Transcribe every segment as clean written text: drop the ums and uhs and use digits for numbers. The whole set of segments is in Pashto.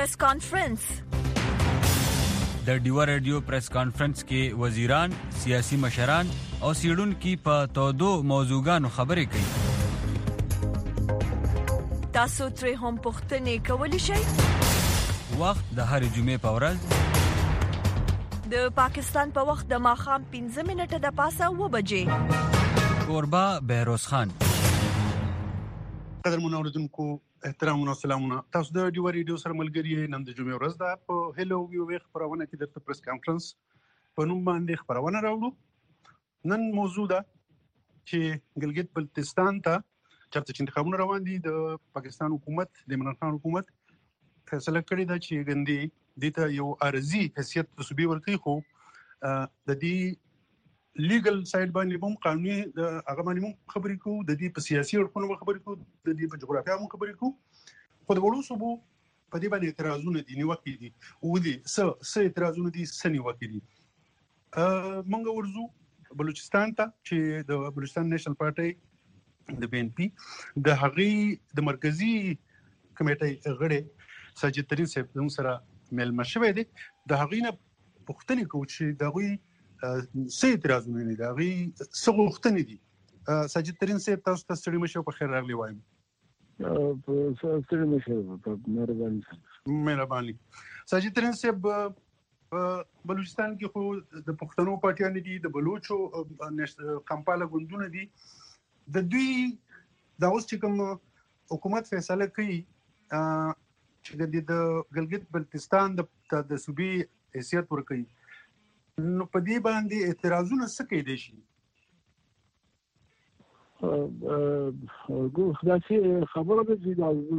پریس کانفرنس. د ډیوا رادیو پریس کانفرنس کې وزیران، سیاسي مشران او سیډونکو په تودو موضوعګانو خبرې کوي. تاسو ترې هم پوښتنې کولی شئ. وخت د هر جمعې په ورځ د پاکستان په وخت د ماښام 15 منټه د پاسه 9 بجې. کوربه بهروز خان. قدرمن اوریدونکو احترام او سلامونه. تاسو د ډیوا ریډیو سره ملګری نن د جمعې ورځ ده. په هلو ویو خبرونه کې د پریس کانفرنس په نوم باندې خبرونه راوړو. نن موضوع ده چې ګلګت بلتستان ته چرته چې انتخابونه روان دي، د پاکستان حکومت د عمران خان حکومت فیصله کړې ده چې ګندې دته یو ارزي حیثیت د صوبې ورکړي، خو د دې لیګل سایډ باندې هم قانوني د هغه باندې هم خبرې کوو، د دې په سیاسي اړخونو خبرې کوو، د دې په جغرافیه هم خبرې کوو. خو د وړو صوبو په دې باندې اعتراضونه دي، نیوکې دي او دي څه اعتراضونه دي، څه نیوکې دي. موږ ورزو بلوچستان ته چې د بلوچستان نیشنل پارټي د بي ان پي د هغې د مرکزی کمیټې غړي ساجد ترين صاحب زموږ سره مېلمه شوی دی. د هغې نه پوښتنې کوو چې د هغوی څه اعتراضونه دي، د هغې څه غوښتنې دي. ساجد ترين صاحب تاسو ته ستړي مه شئ، په خیر راغلی وایم. ستړي مه شئ، مهرباني. ساجد ترين صاحب بلوچستان کې خو د پښتنو پارټیانې دي، د بلوچو کمپاله ګوندونه دي. د دوی دا اوس چې کوم حکومت فیصله کوي چې د ګلګت بلتستان د صوبې حیثیت ورکوي، نو په دې باندې اعتراضونه څه کېدای شي؟ داسې خبره ده چې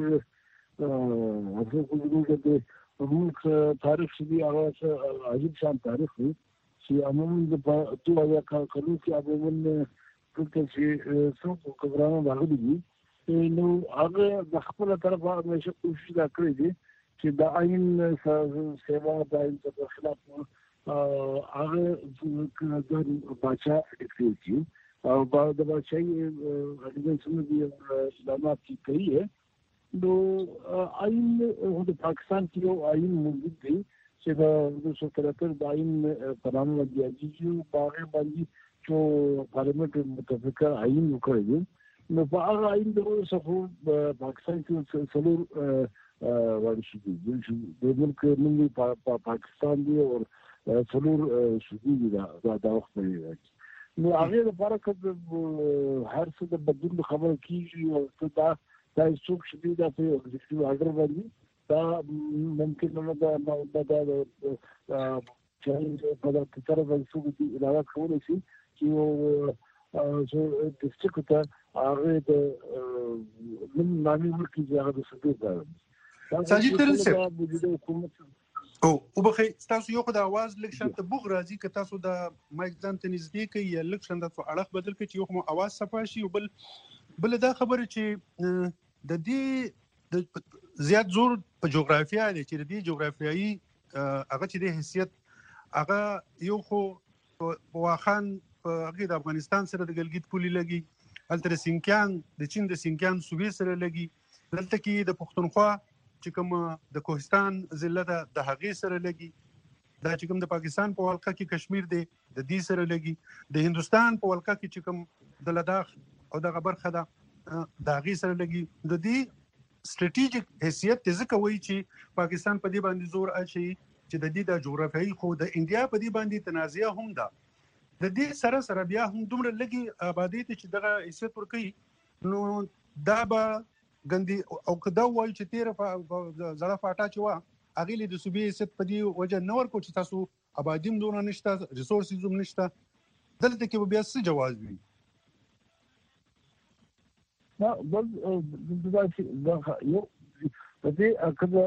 د موږ تاریخ چې هغه عجیب شان تاریخ دی چې عموما د 2000 کلونو کې عموما دلته چې څوک کبرانو راغلي دي، نو هغه د خپل طرفه همیشه کوشش دا کړی دی چې د آئین سیوا د آئین په خلاف هغه د باچا ډیکټیټ او د باچای اډوانسونه دي اقدامات کوي. نو آئین د پاکستان کې یو آئین موجود دی چې د 1973 د آئین په نامه باندې چې باغ باندې چې پارلیمنت متفقه آئین وکړي دي. نو په هغه آئین د څخه پاکستان کې څلور ورشي دي د ملک ملي پاکستان دی او څلور شدي دي دا وخت دی. نو هغه لپاره چې هر څه د بدلون خبره کیږي او دا څوک شدي دا په ایگزیکټیو آرډر باندې دا ممکن نه ده چې په دغه طرف باندې څوک دي علاوه کولی شي چې د څه هغه د من نامي ملکی هغه د صدې ده. ساجد ترين صاحب او وبخي تاسو یو خدای आवाज لږ شانته بوغ راځي که تاسو د مایک ځان ته نږدې کوي یا لږ شانته اړه بدل کړئ چې یو خو आवाज صفا شي. او بل دا خبره چې د دې زیات زور په جغرافیه دی چې د دې جغرافیایي هغه چې د حیثیت هغه یو خو واخان هغه د افغانستان سره د ګلګت پولي لګي، هلته سینکیان د چین د سینکیان صوبې سره لګي، دلته کې د پښتونخوا چې کوم د کوهستان ضلع د هغې سره لګي، دا چې کوم د پاکستان په ولقه کې کشمیر دی د دې سره لګي، د هندوستان په ولقه کې چې کوم د لداخ او دغه برخه ده د هغې سره لګي. د دې سټریټیجیک حیثیت ځکه وایي چې پاکستان په دې باندې زور اچوي چې د دې د جغرافیایي خو د انډیا په دې باندې تنازعه هم ده. د دې سره بیا هم دومره لګي آبادی ته چې دغه حیثیت ورکوي، نو دا به ګندي او کدا وایي چې تیر زړه فاټا چې وا هغه له د صوبې حیثیت په دې وجه نه ورکو چې تاسو آبادیم دونه نشته، ریسورسز هم نشته، دلته کې بیا څه جواز وي؟ دا یو په دې کله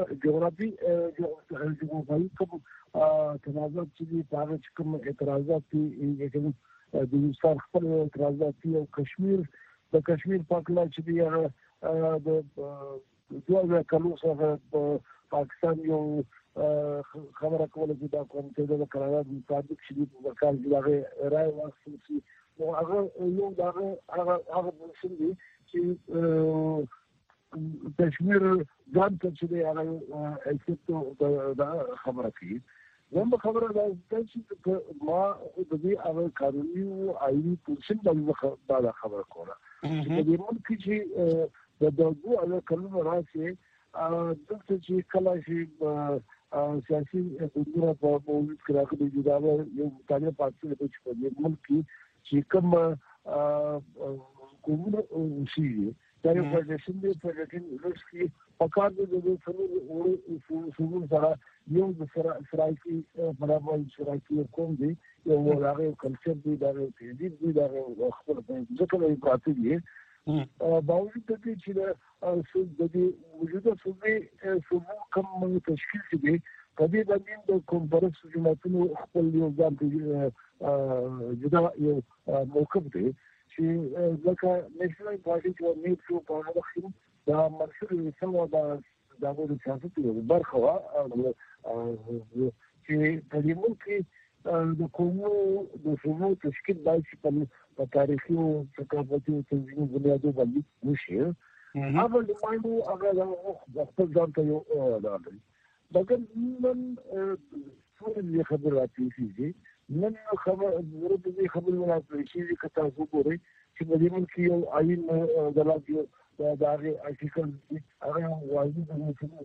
جغرافي کوم تنازعات چې هغه کوم اعتراضات دي د هندوستان خپل اعتراضات دي او کشمیر د کشمیر پاکلا چې هغه د 2000 کلونو څخه پاکستان یو خبره کوله چې دا کوم څه د قرارداد مطابق شدي په کار کې هغه رائے واخلي او هغه یو هغه چې کشمیر ځان ته چې دی هغه ایکسپټ دا خبره کوي. زما خبره دا چې ما د دې هغه قانوني او آئینی پوزیشن باندې دا خبره کوله چې د دې ملک چې د دوه هغه کلونو راځي دلته چې کله چې سیاسي حضور په موجود کې راغلي دي دا یو مطالعه پاتې ده چې په دې ملک چې کوم کومه شي دا یو فدراسیون دی چې پکار دی د څلور سره یو د سرایکی برابر سرایکی کوم دی یو هغه کلچر دی دا تهذیب دی دا خپل ځکه یې پاتې دي باوجود د دې چې د دې وجوده صوبې کوم تشکیل دي په دې باندې د کنفرانس جماعتونو خپل یو ځان جدا یو موقف دی چې ځکه نېشنل پارټي چې نیټ شو په هغه وخت دا مرشد سمو دا د سیاست یو برخه وا چې په دې ملک د کومو د شنو تشکیل داسې په تاریخي او ثقافتي او تنظیمي بنیادو باندې وشي هغه د ماینو هغه د خپل ځان ته یو راغلی مګر نن ټول خبرې راځي نن خبر ورته دې خبرې راځي چې کتا څو ګوري چې د دې ملک یو آئین دلته دا ارتیکل هغه وايي د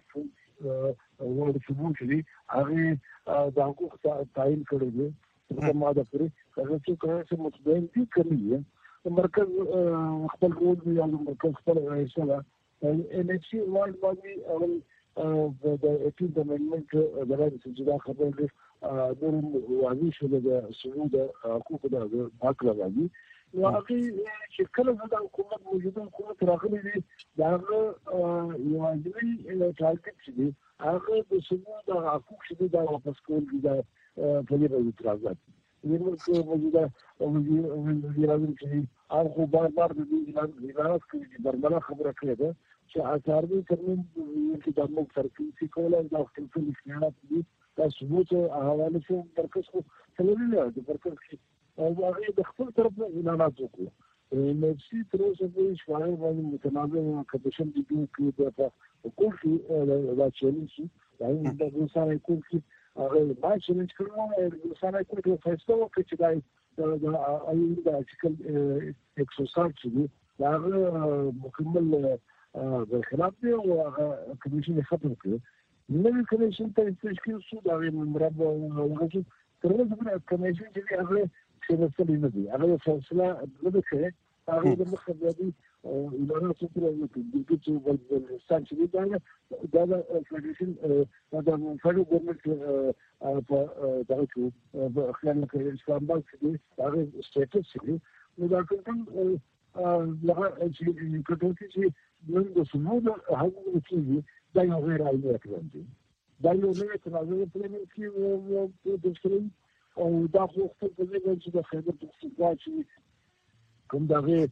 ثبوت دي هغه د حقوق تعین کړی دی په ماده پورې هغه چې متبین دي کړی مرکز خپل رول دی او مرکز خپل رئیسه ان ایچ سی ورلد باندې د 18 امندمنت د راځي چې دا خبره د واضح شوه د سعود حقوق د حق راځي نو هغه چې کله د حکومت موجوده حکومت راغلي دي دا یو ځای ټارګټ دي هغه د سعود حقوق چې دا واپس کول دي دا په دې باندې اعتراضات دي موجوده وزیران چې هغه بار د دې اعلانات کوي چې برمنه خبره کوي چې اثر دې ترمن چې د موږ سرکې کوله دا خپل اختیارات دي دا ثبوت حواله شو مرکز خو څلورله د مرکز کې او هغه د خپل طرف نه اعلانات وکړو نفسي تر اوسه په شوارع باندې متنازع کډیشن دي چې په کول کې دا چیلنج دی دا د سره کول کې هغه ما چیلنج کړو د سره کول کې فیصله وکړه چې دا ایوب د ارتیکل 160 چې دا مکمل برخلاف دی او هغه کمیشن ختم کړ نوې کمیشن ته تشکیل شو دا مربع هغه تر اوسه په کمیشن کې هغه چې رسېدلی نه دي هغه فیصله نه کوي هغه د مخابراتي اعلانات کوي چې ولستان چې دا فدراسیون دا فدرال ګورنمنت په دغه کې خلانه کې اسلام بانک چې هغه سټیټس چې نو دا کوم لغه چې کټوتی چې نن د سمود هغه چې دا یو غیر عادي اقدام دی دا یو نه تنازل پلان کې د سرین او دا خو په دې باندې چې د خیبر پختونخوا چې کوم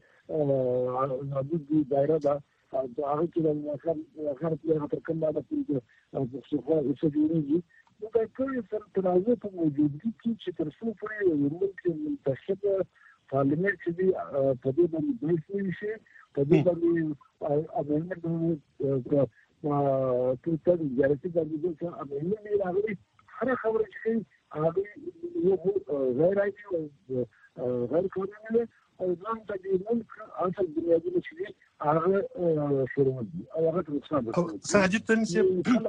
دغه نابود دی دایره دا هغه چې د اخر په تر کومه د پختونخوا چې جوړیږي دا کوي سر تنازل په موجودګي کې چې تر څو پورې یو ملک منتخب پارلیمنت چې دی په دې باندې بحث شي په دې باندې امنیت ټول جارسي باندې چې امنیت راغلي هر خبره چې هغه یو غیر عادي او غیر قانوني او ځان د دې ملک اصل بنیادی چې هغه شروع دي او هغه ترڅو ساجد تنسي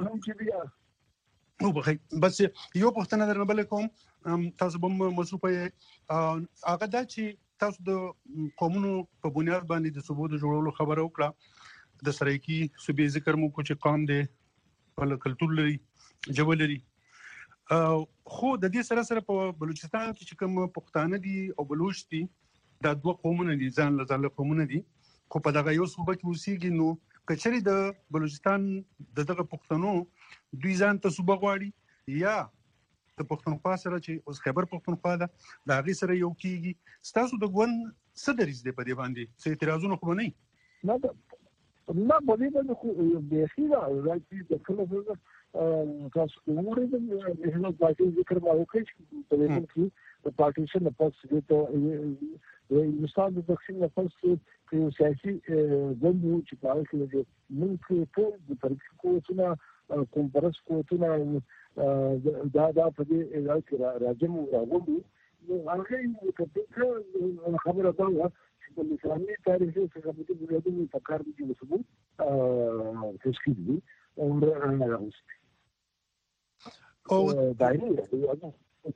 نو بس یو پښتنه درنه بل کوم تاسو به مصروفه هغه دا چې تاسو د قومونو په بنیاد باندې د ثبوت جوړولو خبره وکړه د سرایکی صوبې ذکر مو کو چې قوم دی په کلتور لري ژبه لري خو د دې سره سره په بلوچستان کې چې کوم پښتانه دي او بلوچ دي دا دوه قومونه دي ځان له قومونه دي خو په دغه یو صوبه کې اوسېږي نو کچري د بلوچستان دغه پښتنو دوی ځان ته صوبه غواړي یا د پښتونخوا سره چې اوس خیبر پښتونخوا ده دا غي سره یو کیږي ستاسو د ګون صدرز دې په دې باندې څه اعتراضونه خو نه نه بلې باندې خو به خیره راځي د کله تاسو کومره د نهنګ پارټي ذکر ما وکړ په دې کې د پارټیشن پس د هندوستان د تقسیم پس یو سیاسي ګوند و چې په هغه کې د ملک ټول د ترکي قوتونه کومپرس قوتونه دا په دې ځای کې راجم راغلي هغه یې کته خبره ده چې د اسلامي تاریخ څخه په دې بنیادونو فکر دي چې ثبوت تشکیل دي او راغوستي او دایره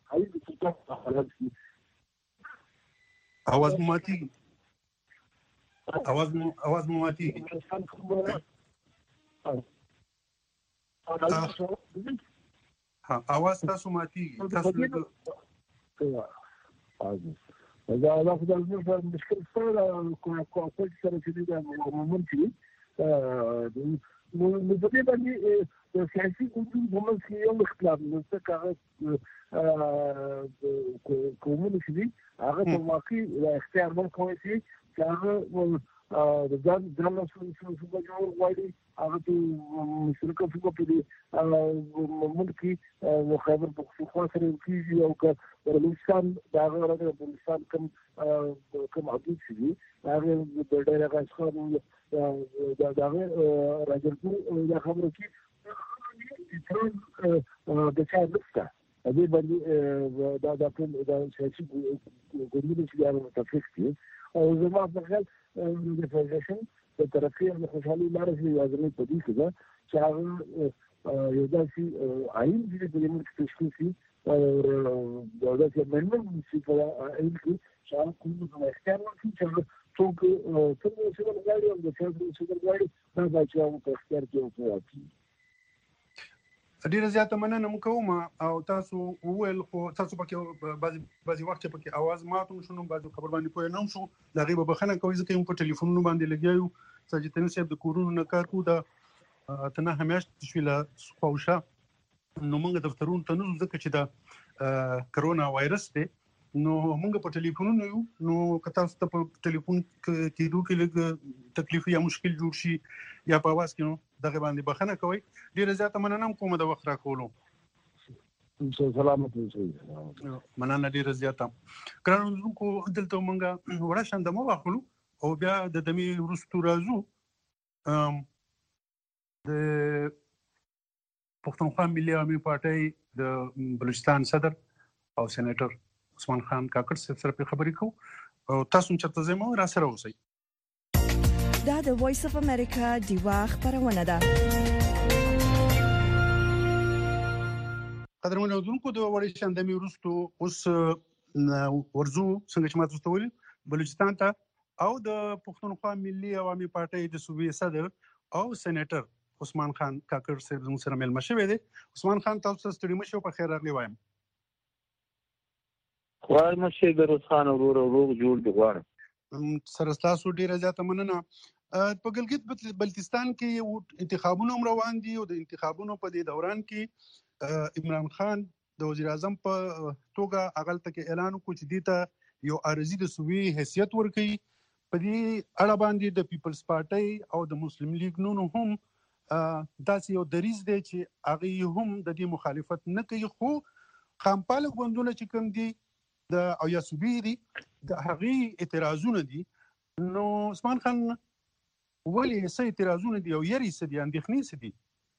आवाज माती हाँ आवाज तاسو माती تاسو دا لا خدای دې مشکل سره کوم سره چې دا ممکن نو په دې باندې د سیاسي ګوندونو په منځ کې یو اختلاف نو څه کاغذ کومونه چې دي هغه په واقعي اختیار ورکوي چې هغه د ځان څه جوړ غواړي هغه ته مشرکه فکر په دې ملکي خبر پختونخوا سره کېږي او که بلوچستان دا هغه د بلوچستان کوم حدود چې دي هغه د ډېر غاښونو دا راځي دا خبره کې د چا لسته دې باندې دا ټول دا سیاسي ګوندونه چې دا متفق دي او زما په خیال د فدراسیون د ترقۍ او خوشحالي لاره چې یوازې په دې کې ده چې هغه یو داسې عین چې د ملک تشکیل شي او دا داسې منل چې په عین کې چې هغه کوم اختیار ورکړي چې څوک څنګه چې غواړي او د څه چې غواړي دا باید چې هغه په اختیار کې وکړي. ډیره زیاته مننه کوم او تاسو وویل خو تاسو پکې بعضی وخت پکې आवाज ماتوم شنو بعضی خبر باندې پوه نه شو دا غیبه بخنه کوي ځکه په ټلیفونونو باندې لګیایو ساجتن صاحب د کورونو نه کار کو دا تنه همیش شویلا خوښه نو موږ دفترونو ته نو ځکه چې دا کرونا وایرس دی نو موږ په ټلیفونونو یو نو که تاسو ته په ټلیفون کې دوه کې لږ تکلیف یا مشکل جوړ شي یا په आवाज کې نو دغه باندې بخنه کوي ډیره زیاته مننه کوم د وخت راکولو سلامت اوسئ مننه ډیره زیاته کړنو کو دلته مونږه وړه شاند مو واخلو او بیا د دمي ورستو راځو د پښتونخوا ملي عوامي پارټي د بلوچستان صدر او سېنیټر عثمان خان کاکړ سره په خبرې کو او تاسو چې تاسو مو را سره اوسئ دا د وایس اف امریکا دی خبرونه ده قدرمن اوردونکو د وړي شاندمي ورستو اوس ورزو څنګه چې ماته ویل بلوچستان ته او د پښتونخوا ملي عوامي پارټي د صوبې صدر او سېنیټر عثمان خان کاکړ سره مل مشوي دي عثمان خان تاسو ستړي مشو په خیر راغلی وایم خوای مشه د روسخان ورور روغ جوړ دی غواړم سره تاسو ډیره زیاته مننه په ګلګت بلتستان کې انتخابونه روان دي او د انتخابونو په دې دوران کې عمران خان د وزیر اعظم په توګه اغل تک اعلان وکړ چې دیته یو ارزي د صوبې حیثیت ورکړي په دې اړه باندې د پیپلز پارټي او د مسلم لیگ نون هم داسې یو دریز دی چې هغه هم د دې مخالفت نه کوي خو خامپال غوندونه چې کوم دي د او یا صوبې دي د هغه اعتراضونه دي نو عثمان خان ولې سې اعتراضونه دي او یری سې دي اندېښنې سې دي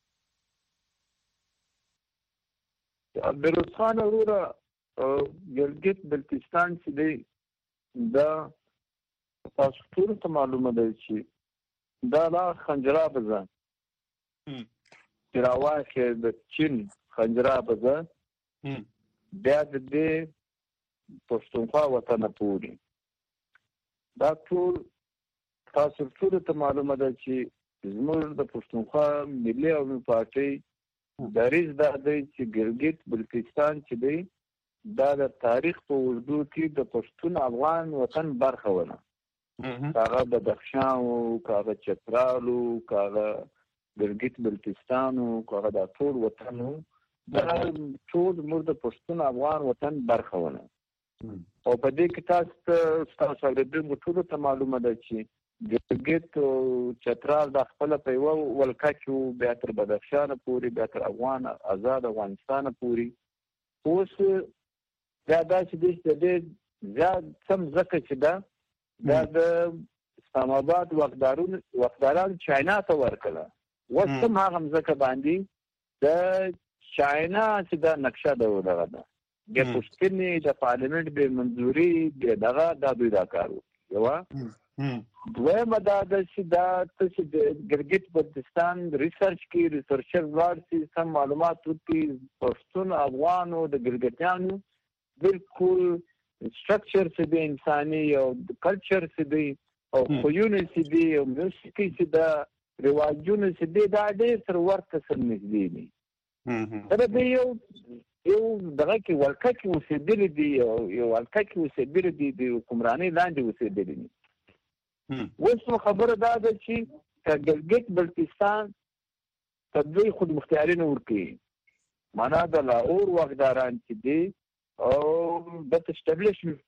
عبدالرحمن اورورا ګلګت بلتستان چې دی دا تاسو ټول ته معلومه ده چې دا لا خنجرابه ده چې راواخې د چین خنجرابه ده بیا د دې پښتونخوا وطن پورې دا ټول تاسو ټول ته معلومه ده چې زموږ د پښتونخوا ملي عوامي پارټي دریځ دا دی چې ګلګت بلتستان چې دی دا د تاریخ په اوږدو کې د پښتون افغان وطن برخه ونه کاغه بدخشان او کاغه چترال او کاغه ګلګت بلتستان او کاغه د ټول وطن دا ټول موږ د پښتون افغان وطن برخه ونه او په دې کې تاسو د ټول ته معلومه ده چې ګلګت او چترال د خپل په یو ولکه کې بیا تر بدخشان پورې بیا تر افغان آزاد افغانستان پورې اوس دا داسې دی چې ډېر زیات سم ځکه چې دا د اسلام آباد واکدارانو چاینا ته ورکړه. اوس هم هغه مځکه باندې د چاینا چې دا نقشه دغه ده د پوښتنې د پارلمنټ بې منظوري دغه دا دوی دا کار وکړي. یوه دویمه دا ده چې دا ته چې د ګلګت بلتستان ریسرچ کې ریسرچر ولاړ شي سم معلومات وکړي پښتون افغانو د ګلګتیانو بالکل سټرکچر چې د انساني او د کلچر چې دی او خویونه چې دی او موسیقي چې دا رواجونه چې دی دا ډېر سره ورته سره نږدې دي. دا د یو دغه کې ولکه کې اوسېدلي دي یو ولکه کې اوسېدلي دي د حکمرانۍ لاندې اوسېدلي دي. اوس خبره دا ده چې که ګلګت بلتستان ته دوی خود مختاري نه ورکوي معنا د لاهور واکداران چې دي او د اسټابلیشمنټ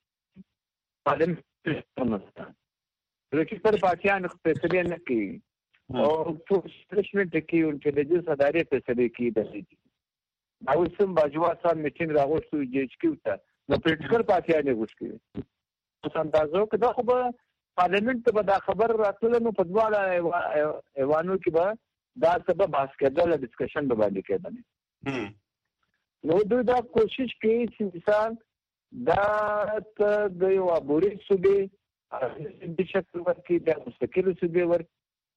پارلمنټ رکیستر پارټیان فیصلې نه کوي او اسټابلیشمنټ کې انټلیجنس ادارې فیصلې کوي د او سم باجوا صاحب میټینګ راغوښتو جیچکیو ته نو پولیټیکل پارټیان یې غوښتي. اوس اندازو که دا خو به پارلمنټ ته به دا خبر راتله نو په دواړه ایوانو کې به دا څه به بحث کېدل ډسکشن به باندې کېدل. نو دوی دا کوشش کوي چې مثال دا د یو عبوري صوبې د شکل ورکړي د مستقلو صوبې ورکړي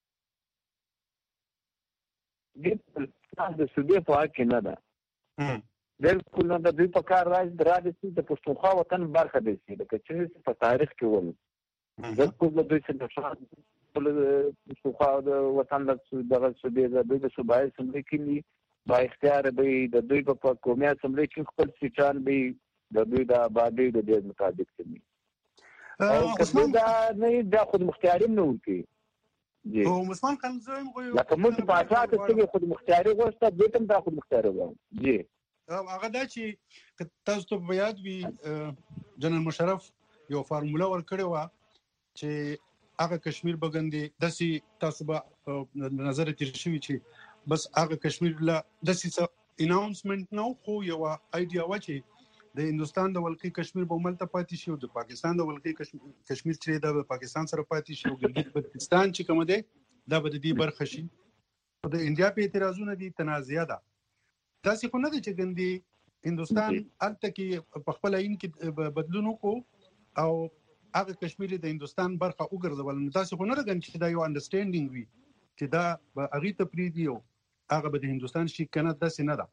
د صوبې په حق کې نه ده. بالکل نه د دوی په کار راځي د پښتونخوا وطن برخه دی لکه چې په تاریخ کې ول بالکل د دوی څخه پښتونخوا د وطن دغه صوبې د دوی د صوبایي اسمبلۍ کې با اختیار به د دوی په قومي اسمبلۍ کې خپل سیټان به د دوی د آبادۍ د دې مطابق کوي او کله دا نه د خود مختاري نه ورکي. او مسلمان خان زویم غوي لکه موږ په اساس کې خود مختاري غوښته دوی هم د خود مختاري غواړي. جی هغه دا چې تاسو ته یاد وي جنرال مشرف یو فارموله ورکړې وه چې هغه کشمیر بګندې داسې تاسو به نظر تیر شوي چې بس هغه کشمیر له داسې اناونسمنټ نه خو یو آیډیا وه چې د هندوستان د ولقي کشمیر به ملته پاتې شي او د پاکستان د ولقي کشمیر چې د پاکستان سره پاتې شي او ګلګت بلتستان چې کوم دی دا به د دې برخه شي. او د انډیا په اعتراضونه دي تنازعه ده داسې خو نه ده چې ګندې هندوستان هلته کې په خپل عین کې بدلون وکړو او هغه کشمیر د هندوستان برخه وګرځول. نو داسې خو نه ده چې دا یو انډرسټینډینګ وي چې دا به هغې ته پرېږدي او هغه به د هندوستان شي که نه داسې نه ده.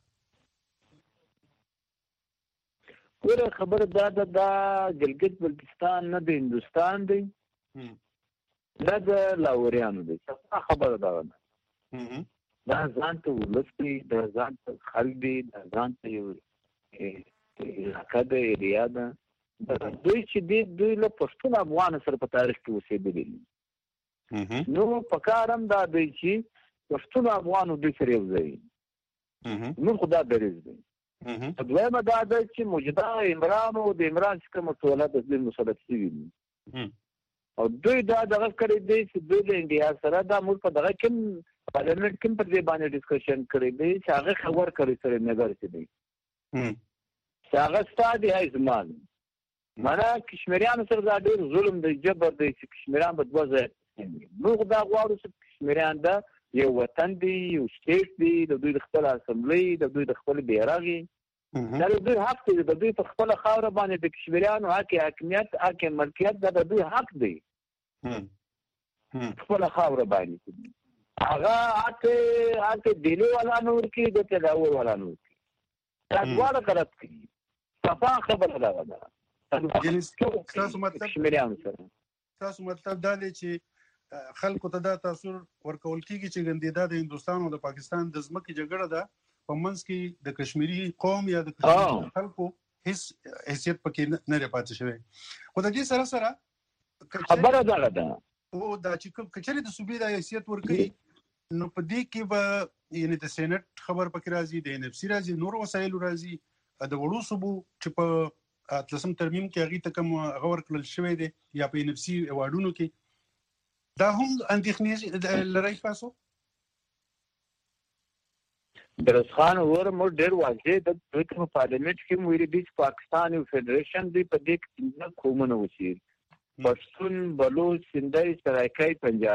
ګوره خبره دا ده دا ګلګت بلتستان نه د هندوستان دی نه د لاهوریانو دی. صفا خبره دا ده دا ځان ته ولس دی دا ځان ته خلک دی دا ځان ته یو علاقه ده ایریا ده. دوی چې دی دوی له پښتون افغان سره په تاریخ کې اوسېدلي دي. نو په کار هم دا دی چې پښتون افغان دوی سره یو ځای نو خو دا دریځ دی. دویمه دا ده چې موجوده عمران او د عمران چې کومه ټوله د دوی مسلط شوي دي او دوی دا دغه کړی دی چې دوی د انډیا سره دا موږ په دغه کې پارلمنټ کې پر دې باندې ډسکشن کړی دی چې هغه خبر کړی سره نظر چې دی چې هغه ستا دی زمان معنا کشمیریانو سره دا ډېر ظلم دی جبر دی چې کشمیریان په دوه ځای موږ دا غواړو چې کشمیریان دا یو وطن دی یو سټیټ دی د دوی د خپل اسمبلی د دوی د خپل بیرغ دا د دوی حق دی د دوی په خپل خاوره باندې د کشمیریانو حاکمیت حق ملکیت دا د دوی حق دی خپل خاوره باندې هغه حق دلی والا نور کې د تداول والا نور کې دا ډول غلط کوي. صفا خبره دا ده تاسو مطلب دا دی چې خلکو ته دا تاثیر ورکول کېږي چې ګندې دا د هندوستان او د پاکستان د ځمکې جګړه ده په منځ کې د کشمیري قوم یا د کشمیري خلکو هیڅ حیثیت پکې نه پاتې شوی. خو د دې سره سره خبره دا ده او دا چې کچري د صوبې د حیثیت ورکړي نو په دې کې به یعنی د سېنات خبر پکې راځي د NFC راځي نور وسایل راځي د وړو صوبو چې په اتلسم ترمیم کې هغې ته کوم هغه ورکړل شوی دی یا په NFC ایوارډونو کې دا هم اندېښنې لرئ تاسو؟ دروز خان ور مو ډېر واضح د دوی په پارلیمنت کې ویلي دي چې پاکستان یو فدریشن دی په دې کې څنګه قومونه وشي پښتون بلوچ سندهي سرایکای پنجاب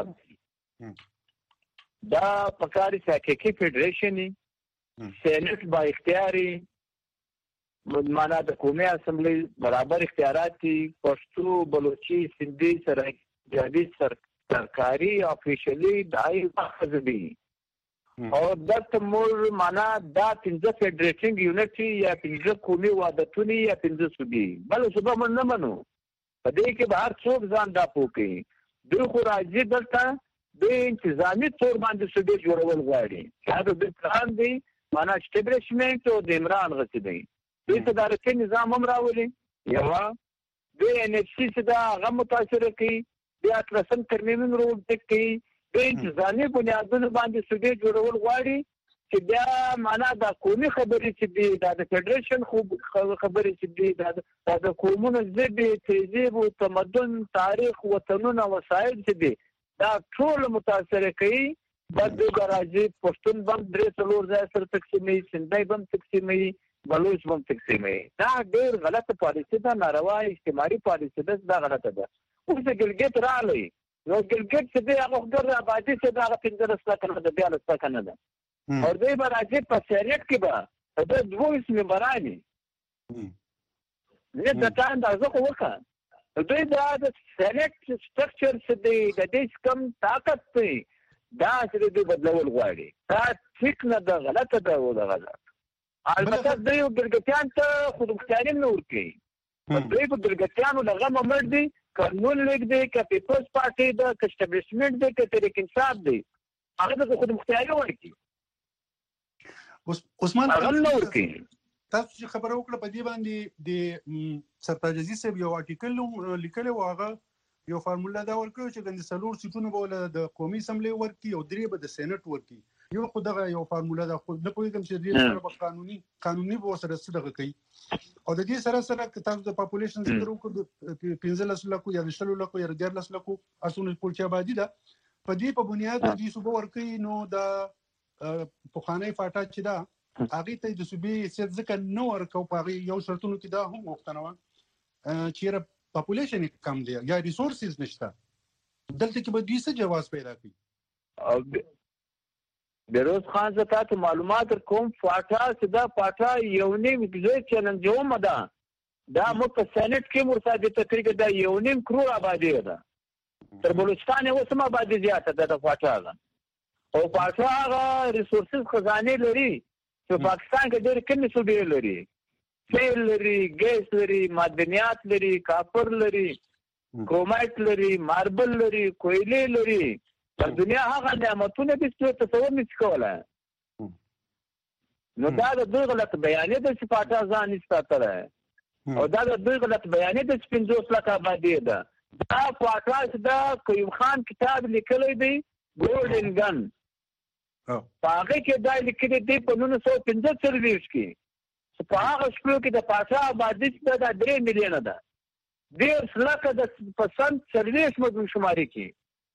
دا پکاري حقيقي فدریشن سینټ با اختیاري معنا د قومي اسمبلی برابر اختیارات دي پښتو بلوچي سندهي سرایکای سرکاري افیشلی دای حزبي او دغه مور معنا دا پنځه فدریټینګ یونټ یا پنځه قومي وحدتونه یا پنځه صوبې بل صوبه من نه منو په دې کې بهر څوک ځان دا پوکي دوی خو راځي دلته د انتظامی تور باندې صوبې جوړول غواړي دا د پلان دی معنا اسټابلیشمنت او د عمران غسي دی دوی تدارکي نظام هم راولي یو د ان اف سي څخه هغه متاثر کوي د اټلسن ترمیم رول کوي د انتظامی بنیادونو باندې صوبې جوړول غواړي چې بیا معنا د قومي خبرې چې دی د فدریشن خبرې چې دی د قومونو ژبې تهذیب او تمدن تاریخ وطنونه وسایل چې دی دا ټول متاثر کوي بعد راځي پښتون باندې درې څلور ځای سره تقسیمي سندهي باندې تقسیمي بلوچ باندې تقسیمي دا ډېر غلطه پالیسي ده ناروا اجتماعي پالیسي ده دا غلطه ده اوس ګلګت راغلی نو ګلګت چې دی هغه خبره آبادي چې دا 15 لک نه ده 42 لک نه ده او دوی به راځي په سینټ کې به د دوه ممبرانې نه د تا اندازه خو وکړه دوی دا د سینټ سټرکچر چې دی د دې کم طاقت دی دا چې دوی بدلول غواړي دا ټیک نه ده غلطه ده او ده غلط البته دوی ګلګتیان ته خودمختاري نه ورکوي دوی په ګلګتیانو لغه ممر دی قانون لیک دی که پیپلز پارټي ده که اسټابلیشمنټ دی که تحریک انصاف دی هغه د خودمختاري ورکوي عثمان ورکوي تاسو چې خبره وکړه په دې باندې د سرتاج عزیز صاحب یو آرټیکل لیکلی و هغه یو فارموله دا ورکړو چې ګندې 4 سیټونه به د قومي اسمبلی ورکړي او 3 به د سېنات ورکړي یو خو دغه یو فارموله ده خو نه پوهېږم چې دې سره به قانوني به ورسره څه دغه کوي او د دې سره که تاسو د پاپولیشن ذکر وکړو د 15 لکو یا 20 لکو یا 14 لکو اسونه پولچ آبادي ده په دې په بنیاد د دې صوبه ورکړي نو د پخوانی فاټا چې ده هغه ته د صوبې حیثیت ځکه نه ورکو په هغې یو شرطونو کې دا هم غوښتنه وه چېرې پاپولیشن کم دی یا ریسورسز نشته دلته کې به دوی څه جواز پیدا کوي بیروز خان زه تاسو معلومات کوم فاټا چې دا فاټا یو نیم ځای چیلنجومه ده دا مو په سینټ کې مرتبط تقریبا دا 1.5 کروڑ آبادي ده تر بلوچستان یې اوس هم آبادي زیاته ده د فاټا ده او فاټا هغه ریسورسز خزانه لري چې پاکستان کې ډېر کمې صوبې لري تیل لري ګیس لري معدنیات لري کاپر لري کرومایټ لري ماربل لري کویلې لري د دنیا هغه نعمتونه به څه تصور نشي کولای نو دا د دوی غلط بیانې د صفاته ځان استاتره او دا د دوی غلط بیانې د 50 لک آبادي ده دا فاټا د قیوم خان کتاب لیکلی دی ګولډن ګن هغه کې دا لیکلي دی په 1945 کې په هغه شپو کې د فاټا آبادي د 3 میلیونه ده 10 لک د پسند سرویس مدون شماري کې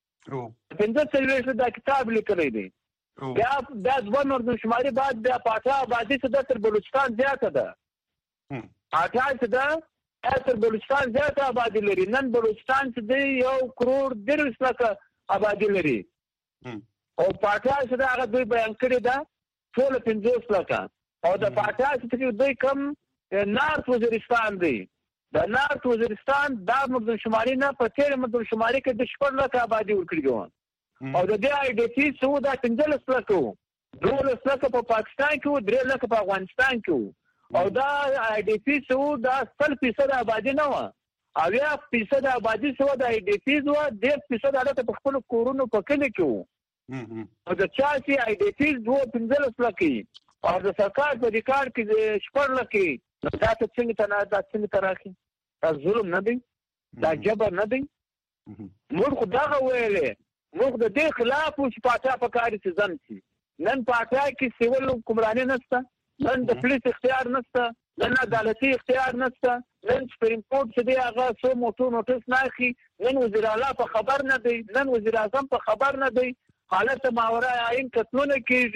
15 دا کتاب لیکلی دی بیا دا ځوان مردم شماري بعد د فاټا آبادي څخه تر بلوچستان زیاته ده فاټا څخه تر بلوچستان زیاته آبادي لري نن بلوچستان څخه 1 کروڑ 10 لک آبادي لري او فاټا څخه هغه دوی بیان کړی دا ټول 50 لک او د فاټا څخه دوی کم نارت وزیرستان دی د نارت وزیرستان دا مردم شماري نه په تیر مردم شماري کې د 14 لک آبادي ورکړي او د دې آی ډي سي څو دا 15 لک 12 لک په پاکستان کې 3 لک په افغانستان کې او دا آی ډي سي څو دا 100% آبادي نه و او 1% آبادي څو د آی ډي سي څو 10% عادت په خپل کورونو په کلی کې او د چا چې آی ډي سي 15 لک او د سرکار په ریکارډ کې 14 لک دا څنګه راځي دا ظلم نه دی دا جبر نه دی موږ خدا ویلې موږ د دې خلاف چې پاټا په کار کې ځم شي نن پاټا کې سیول حکمراني نشته نن د پولیس اختیار نشته نن عدالتي اختیار نشته نن سپریم کورټ چې دی هغه څو نوټس نه اخلي نن وزیر اعلی په خبر نه دی نن وزیر اعظم په خبر نه دی حالت ماورا عین قتلونه کیږي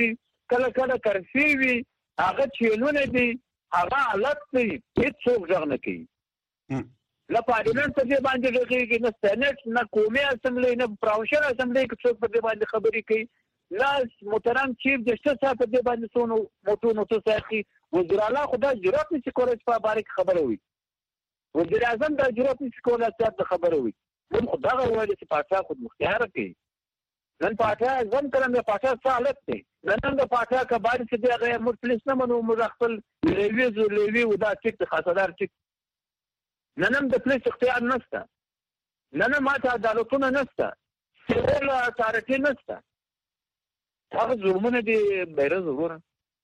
کله کله کرفي وي هغه چیلونه دي هغه حالت دی هیڅوک غږ نه کوي له پارلمان په دې باندې غږیږي نه سېنات نه قومي اسمبلی نه پراوشن اسمبلی کې څوک په دې باندې خبرې کوي لا محترم چیف جسټس صاحب په دې باندې څونو موټو ساخي وزیر اعلی خدا جرأت نشي کولای چې په باره کې خبره وي وزیر اعظم دا جرأت نشي کولای چې خبره وي نن خدا غواړي چې پاچا خود مختار کوي نن پاچا ځم کړم د پاچا حالت دی نن د پاچا کبار چې دی هغه مر پولیس نه منو مخفل لیوی ودا چې خاصدار چې نن د پولیس اختیار نشته نن ماته عدالتونه نشته سیول اتارټي نشته هغه ظلمونه دي بیره ضروره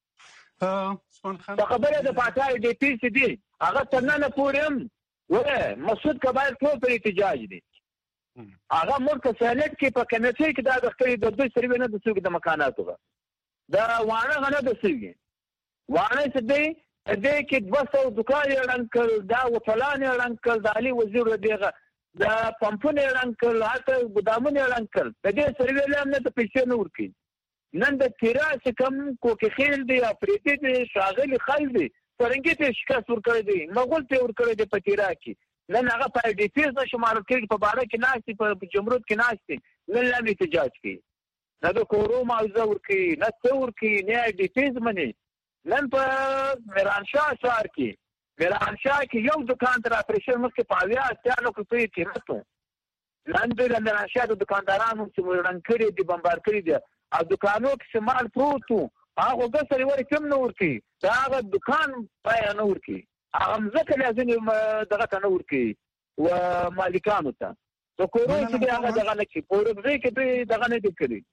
خبره د پاچا دی پی سی دی هغه تنه پورم وله مسعود کبار ټول پر احتجاج دي هغه ملک سېنات کې په کنيسي کې دا د خپل د دوی سروي نه د څوک د مکاناتو دا وانه غنه د سوي وانه چې دې کې 200 دکان اعلان کړ دا وطلان اعلان کړ د علي وزیر دیغه دا پمپونه اعلان کړ هاته ګدامونه اعلان کړ د دې سروي له امنیت پیسې نه ورکړي نن د تیرا چې کم کوکې خیل دی افریدي دی شاغلي خل دی څنګه ته شکایت ورکړي دی مغول ته ورکړي دی په تیرا کې نن هغه په ډي پی اس شمار کې په باره کې ناشتي په جمهوریت کې ناشتي نن لا احتجاج کوي نه د کورو معاوضه ورکړي نه څه ورکړي نه ډي پی اس مني نن په میرانشاه ښار کې یو دکان تر اپریشن مخکې په اویا اتیانو کې قیمتو نن د میرانشاه د دکاندارانو چې ورن کړي دي بمبار کړي دي او دکانو کې شمال پروتو هغه د سړي ور کم نه ورکړي دا هغه دکان پای نه ورکړي هغه ځکه لازم دغه ته نه ورکړي و مالکانو ته د کورونو چې هغه دغه نه کوي پورګځي کې دغه نه دي کړی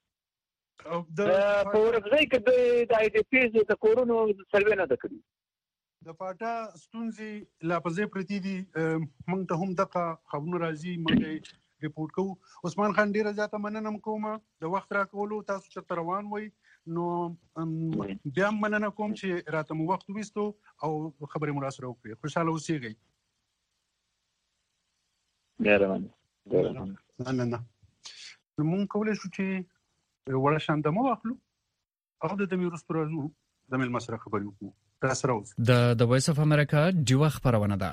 پورګځي کې د آی ډي پی د کورونو سروې نه ده کړی د پاټا ستونزې لا پځې پرتی دي موږ ته هم دغه خبرونه راځي موږ ریپورت کوو عثمان خان ډیره زیاته مننه کوم د وخت راکولو تاسو چې روان وي نو بیا مننه کوم چې راته مو وخت وستو او خبرې مو راسره وکړې خوشاله اوسئ نه موږ کولای شو چې وړه شاندمو واخلو او د دمیروس پر ازو د مل مسره خبرې وکړو تاسو راوځي د وایس اف امریکا ډیوه خبرونه ده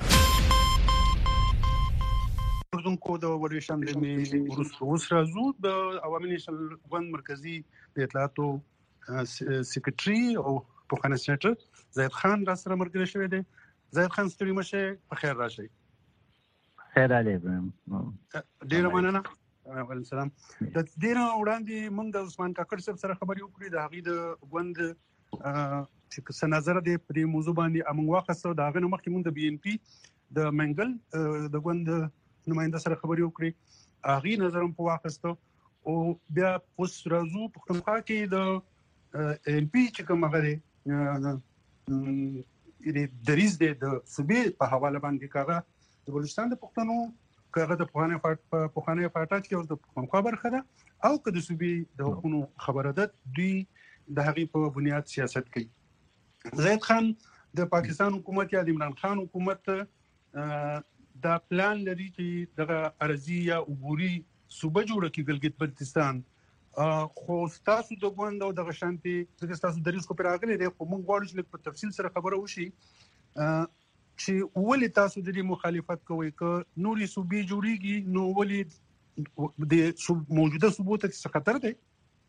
اردوونکو د وړه شاندمې روس راځو د عوامي نشل غون مرکزی د اطلاعاتو سیکریټري او پوخانه سېنټر زید خان را سره مرګ شوی دی زید خان ستړي مشه په خیر راشي خیر علیکم ډیر مننه وعلیکم السلام د ډیر وړاندې موږ د عثمان کاکړ صاحب سره خبرې وکړې د هغې د غوند چې څه نظر دی په دې موضوع باندې موږ واخصو د هغه مخکې موږ د بي ان پی د منګل د غوند نماینده سره خبرې وکړې هغې نظر هم په واخصو او بیا اوس راځو په پښتونخوا کې د ال پی چې کوم هغه دی دریز دی د صوبې په حواله باندې کاغه د بلوچستان د پښتنو کاغه د پوهانه فاټاچ کې او د پښتونخوا برخه ده او که د صوبې د حکومت خبره ده دوی د هغې په بنیاد سیاست کوي زید خان د پاکستان حکومت یا د عمران خان حکومت دا پلان لري چې دغه ارضي یا عبوري صوبه جوړه کړي ګلګت بلتستان خو تاسو د غوند او د غشانتي چې تاسو د ریسکو پر راغلي دی خو موږ غواړو چې په تفصیل سره خبره وشي چې ولې تاسو د دې مخالفت کوئ که نوري صوبې جوړیږي نو ولې د موجوده صوبو ته څه خطر دی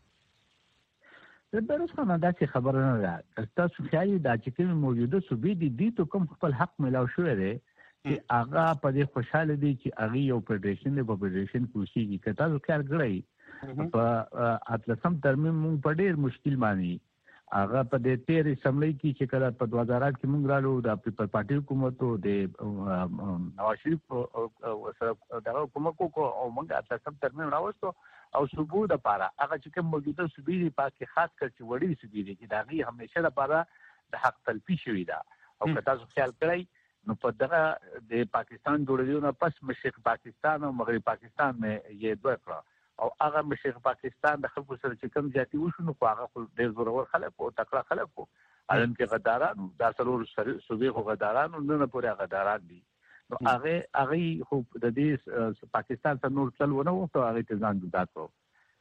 درس خو نه دا چې خبره نه ده تاسو خیالي دا چې کوم موجوده صوبې دي ته کوم خپل حق ملاو شوی دی چې هغه په دې خوشاله دي چې هغه یو فدریشن دی په فدریشن کوشي کې تاسو خیال کړئ په اتلسم ترمیم مونږ په ډېر مشکل باندې هغه په دې تیر اسمبلی کې چې کله په 2008 کې مونږ رالو د پیپل پارټي حکومت او د نواز شریف سره دغه حکومت کو او مونږ اتلسم ترمیم راوستو او صوبو د پاره هغه چې کوم موجوده صوبې دي پاکي خاص کر چې وړي صوبې دي چې دغه همیشه لپاره د حق تلفي شوی دا او که تاسو خیال کړئ نو په دغه د پاکستان جوړېدو نه پس مشرق پاکستان او مغرب پاکستان مې یې دوه کړ او هغه مشرق پاکستان د خلکو سره چې کوم ځاتي وشو نو هغه ډېر زورور خلک او تکړه خلک وو علم کې غداران دا سرور صوبې خو غداران نه پورې غداران دي نو هغه خو د دې پاکستان ته نور چل ونه وو ته هغه ته ځان جدا کړو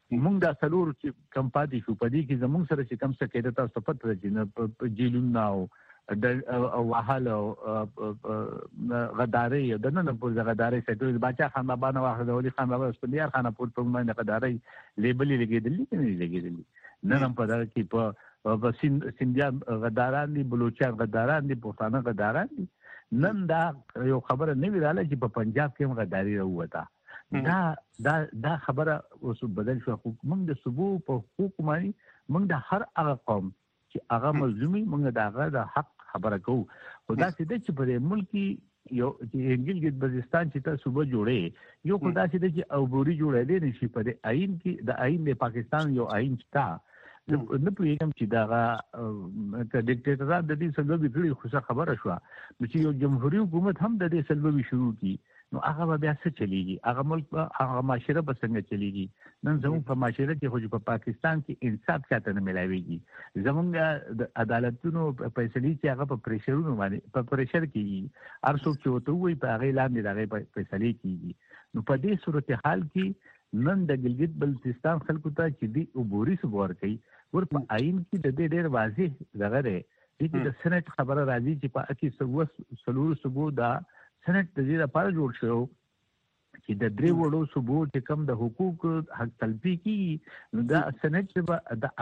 موږ دا څلور چې کم پاتې شو په دې کې زموږ سره چې کم څه کېده تاسو پته ده چې په جیلونه او وحال او غداري د نن په غداري سټو بچا خان بابا نو واخد ولي خان بابا سپندیار خان په باندې غداري لیبل لګیدلی نه لګیدلی نن په دا کې په سندیان غداران دي بلوچستان غداران دي پښتانه غداران دي نن دا یو خبره نه ویراله چې په پنجاب کې هم غداري راوته دا خبره اوس بدل شو. موږ د صوبو په حقوق باندې موږ د هر هغه قوم چې هغه مظلومي موږ د هغه د حق خبره کوو. خدا سي د چې په ملک یو چې ګلګت بلتستان چې تاسو صوبه جوړې یو خدا سي د چې او بوري جوړې دي نشي په آئین کې د آئین د پاکستان یو آئین شته نه پوهیږم چې دا ډیکټیټران د دې سلبي کړي خو خبره شو چې یو جمهوریت حکومت هم د دې سلبي شروع کی نو هغه بیا څه چلیږي هغه ملک هغه معاشره به څنګه چلیږي. نن زموږ په معاشره کې خو په پاکستان کې انصاف چاته نه ملاويږي. زموږ د عدالتونو فیصلې چې هغه په پریشرونو باندې په پریشر کې هر څوک چې وته وي په هغه لاندې دغه فیصلې کیږي. نو په دې صورتحال کې نن د ګلګت بلتستان خلکو ته چې دی عبوري صبر کوي ور په آئین کې د دې ډېر واضح دغه لري چې د سنت خبره راځي چې په کې سلور صبو دا سنت د دې لپاره جوړ شو چې د درې وړو صوبو چې کوم د حقوق حق طلبي کی نو دا سنت چې د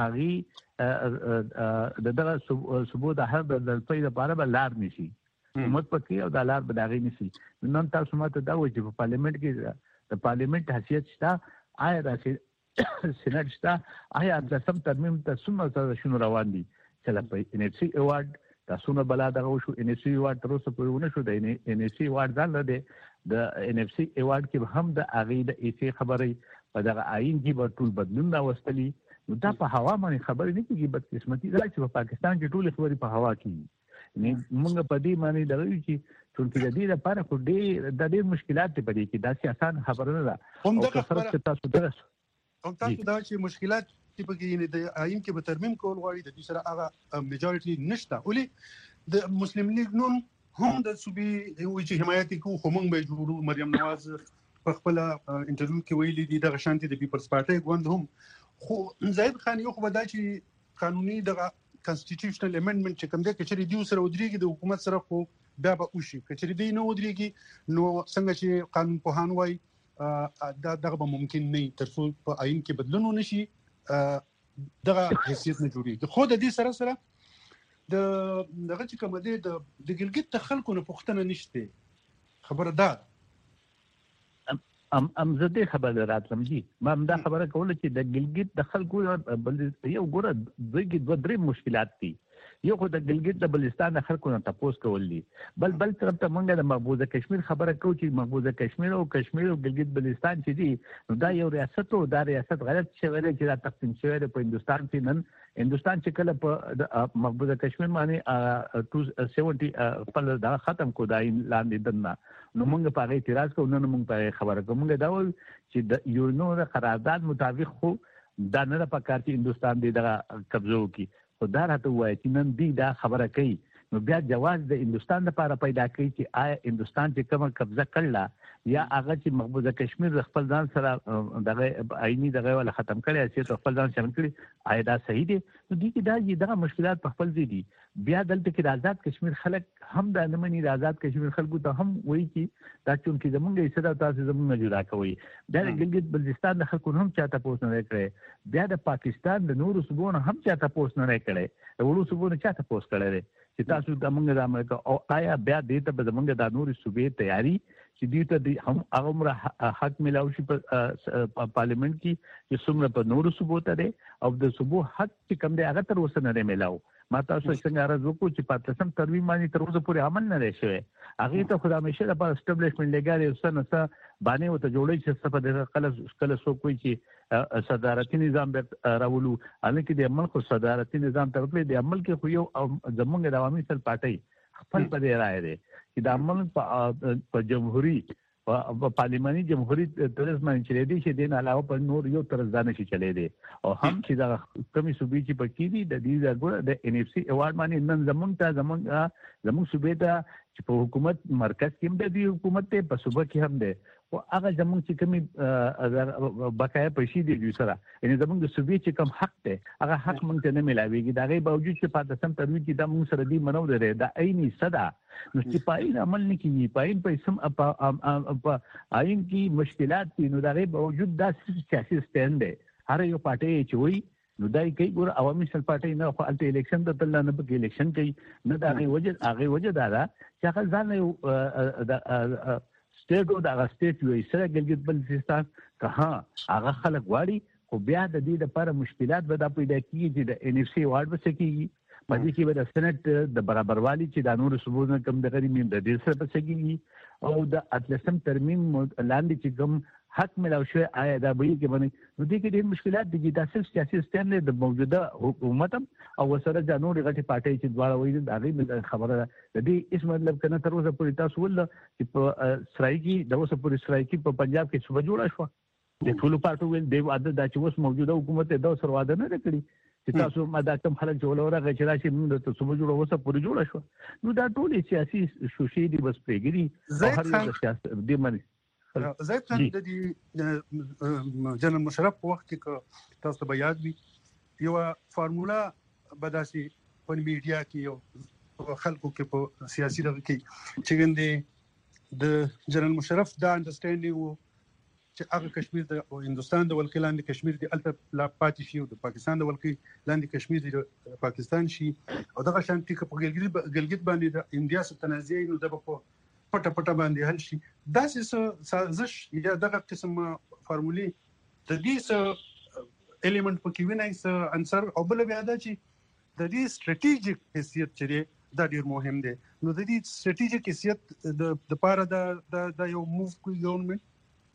اغي دغه صوبو د هر د په لپاره به لار نشي حکومت پکې او د لار به داغي نشي. نن تاسو ماته دا وایي چې په پارلیمنت کې د پارلیمنت حیثیت شته آیا د سنت شته آیا د سم ترمیم ته څومره شنو روان دي چې په ان اف سي ایوارډ تاسو نه بلا دغه شو ان اف سي ایوارډ تر اوسه پورې ونه شو د ان اف سي ایوارډ ځان له د ان اف سي ایوارډ کې هم د اغه د ای سی خبرې په دغه آئین کې به ټول بدلون راوستلی نو دا په هوا باندې خبرې نه کیږي بدقسمتي دا چې په پاکستان کې ټول خبرې په هوا کې نه موږ په دې باندې دغه چې ټول د دې لپاره خو ډېر مشکلات دي په دې کې دا چې آسان خبره نه ده هم دغه خبره تاسو درس هم تاسو دا چې مشکلات چې په کې د آئین کې به ترمیم کول غواړي د دې سره هغه میجورټي نشته ولې د مسلم لیگ نون هم د صوبې چې حمایت کوي خو موږ به جوړو. مریم نواز په خپل انټرویو کې ویلي دي د شانتي د پیپلز پارټي ګوند هم خو زاهد خان یو خو دا چې قانوني د کانسټیټیوشنل امندمنت چې کوم د کچري دیو سره ودرېږي د حکومت سره خو بیا به وشي کچري دی نو ودرېږي نو څنګه چې قانون په هان وای دا دغه به ممکن نه تر څو په آئین کې بدلون ونشي دغه حیثیت نه جوړیږي. خو د دې سره دغه چې کوم دی د ګلګت د خلکو نه پوښتنه نشته خبره ده ام زده خبره راتلم جی ما دا خبره کوله چې د ګلګت د خلکو یو ګوره دغه دوه درې مشکلات دي. یو خو د ګلګت د بلتستان د خلکو نه تاسو کولی بل طرف ته مونږ د مقبوضه کشمیر خبره کوو چې مقبوضه کشمیر او ګلګت بلتستان چې دي نو دا یو ریاست او دا ریاست غلط شوی دی چې دا تقسیم شوی دی په هندستان کې. نن هندستان چې کله په مقبوضه کشمیر باندې 270 خپل دا ختم کو دا لاندې دنه نو مونږ په اعتراض کوو نن مونږ په خبره کوو مونږ دا وایو چې د یونو د قرارداد مطابق خو دا نه پکار چې هندستان دې دا قبضه وکړي خو دا راته وایي چې نن دی دا خبره کوي نو بیا جواز د هندستان لپاره پیدا کوي چې آیا هندستان چې کوم قبضه کړل یا هغه چې مقبوضه کشمیر خپل ځان سره دغه آئینی دغه ولا ختم کړي چې خپل ځان شامل کړي آیا دا صحیح دی؟ نو دي کې دا مشکلات په خپل دي بیا دلته کې آزاد کشمیر خلک هم د نمنې د آزاد کشمیر خلکو ته هم وایي چې دا چې زمونږ یې سره تاسو زمونږ جوړا کوي دا د ګلګت بلتستان د خلکو هم چاته پوښتنه نه کړي بیا د پاکستان د نورو صوبونو هم چاته پوښتنه نه کړي د وړو صوبونو چاته پوښتنه کړي چې تاسو د موږ د امریکا او آیا بیا دې ته زمونږ د نورو صوبې تیاری چې دې ته هم هغه حق ملاوي شي په پارلیمنت کې چې څومره په نورو صوبو ته او د صوبو حق چې کوم دی هغه تر اوسه نه ملاو ما تاسو څنګه راز وکړو چې په تاسو ترمیم باندې تر اوسه پورې عمل نه لري هغه ته خدای مشه د اسټابلیشمنت لګاري وسنه باندې وته جوړی چې څه په کله سو کوئی چې صدارتي نظام راولو الکه د عمل خو صدارتي نظام تر په د عمل کې خو یو زمونږ د عوامي سل پارټي خپل په دی راي دي چې د عمل په جمهوریت په پارلماني جمهوریت طرز باندې چلے دي چې دین علاوه په نور یو طرز دانه شي چلے دي او هم چې دا کمی صوبې چې پکې دي د دې د ان اف سي ایوارډ باندې نن زمونږ صوبې ته چې په حکومت مرکز کې هم د حکومت ته په صوبه کې هم ده او هغه زموږ چې کومي بقایا پیسې دي دوی سره یعنی زموږ د صوبې چې کوم حق ده هغه حق موږ ته نه ملاويږي دا غي باوجود چې په تاسو تروي کې دا موږ سره دی منو ده دا عیني صدا نو چې پاین عمل نه کیږي پاین پیسم په عین کې مشکلات دي نو دا غي باوجود دا سیاسي سټاند ده هر یو پارټي چې وي نو دای کوي ګور عوامي سل پارټي نه خو الټ الیکشن د تل نه به الیکشن کوي نه دا هغه وجه دا چې هغه ځان د سټیټ او د سټیټ یو سره ګلګت بلتستان که هغه خلک واړي خو بیا د دې لپاره مشکلات به دا پیدا کیږي چې د ان اف سي وارد وسکیږي په دې کې به د سنټ د برابروالي چې د نور صوبونو کم د غری مين د دې سره وسکیږي او د اتلسم ترمیم لاندې چې کوم حق ملاو شوی آیا دا به کې باندې نو دې کې ډېر مشکلات دي چې د سیاسي سیستم د موجوده حکومت او سره د نور غټي پارټي چې دواړه وایي دا غي خبره د دې اس مطلب کنه تر اوسه پورې تاسو ول چې په سرایکی د اوسه پورې سرایکی په پنجاب کې صوبه جوړه شو د ټولو پارټو ول دی واده د چې اوس موجوده حکومت د سره واده نه کړی چې تاسو ماده کم خلک جوړور غچ راشي موږ ته صوبه جوړه اوسه پورې جوړه شو نو دا ټول سیاسي شوشې دي بس پرېګري او هر یو سیاست دې مني زید خان د جنرال مشرف په وخت کې تاسو به یاد وي یو فارمولا بداسي په میډیا کې یو خلکو کې په سیاسي دغه کې چې ګندې د جنرال مشرف دا انډرستانډینګ وو چې هغه کشمیر د هندستان د ولکې لاندې کشمیر دی الته لا پاتې شي او د پاکستان د ولکې لاندې کشمیر دی پاکستان شي او دغه شانتي په ګلګت باندې د انډیا سره تنازع نو د په پټه باندې حل شي دا څه سازش یا دغه قسم فارمولي د دې څه الیمنت پکې وینای څه عنصر او بل بیا دا چې د دې سټریټیجیک حیثیت چې دا ډیر مهم دی نو د دې سټریټیجیک حیثیت د پاره د یو موو کوي ګورنمنت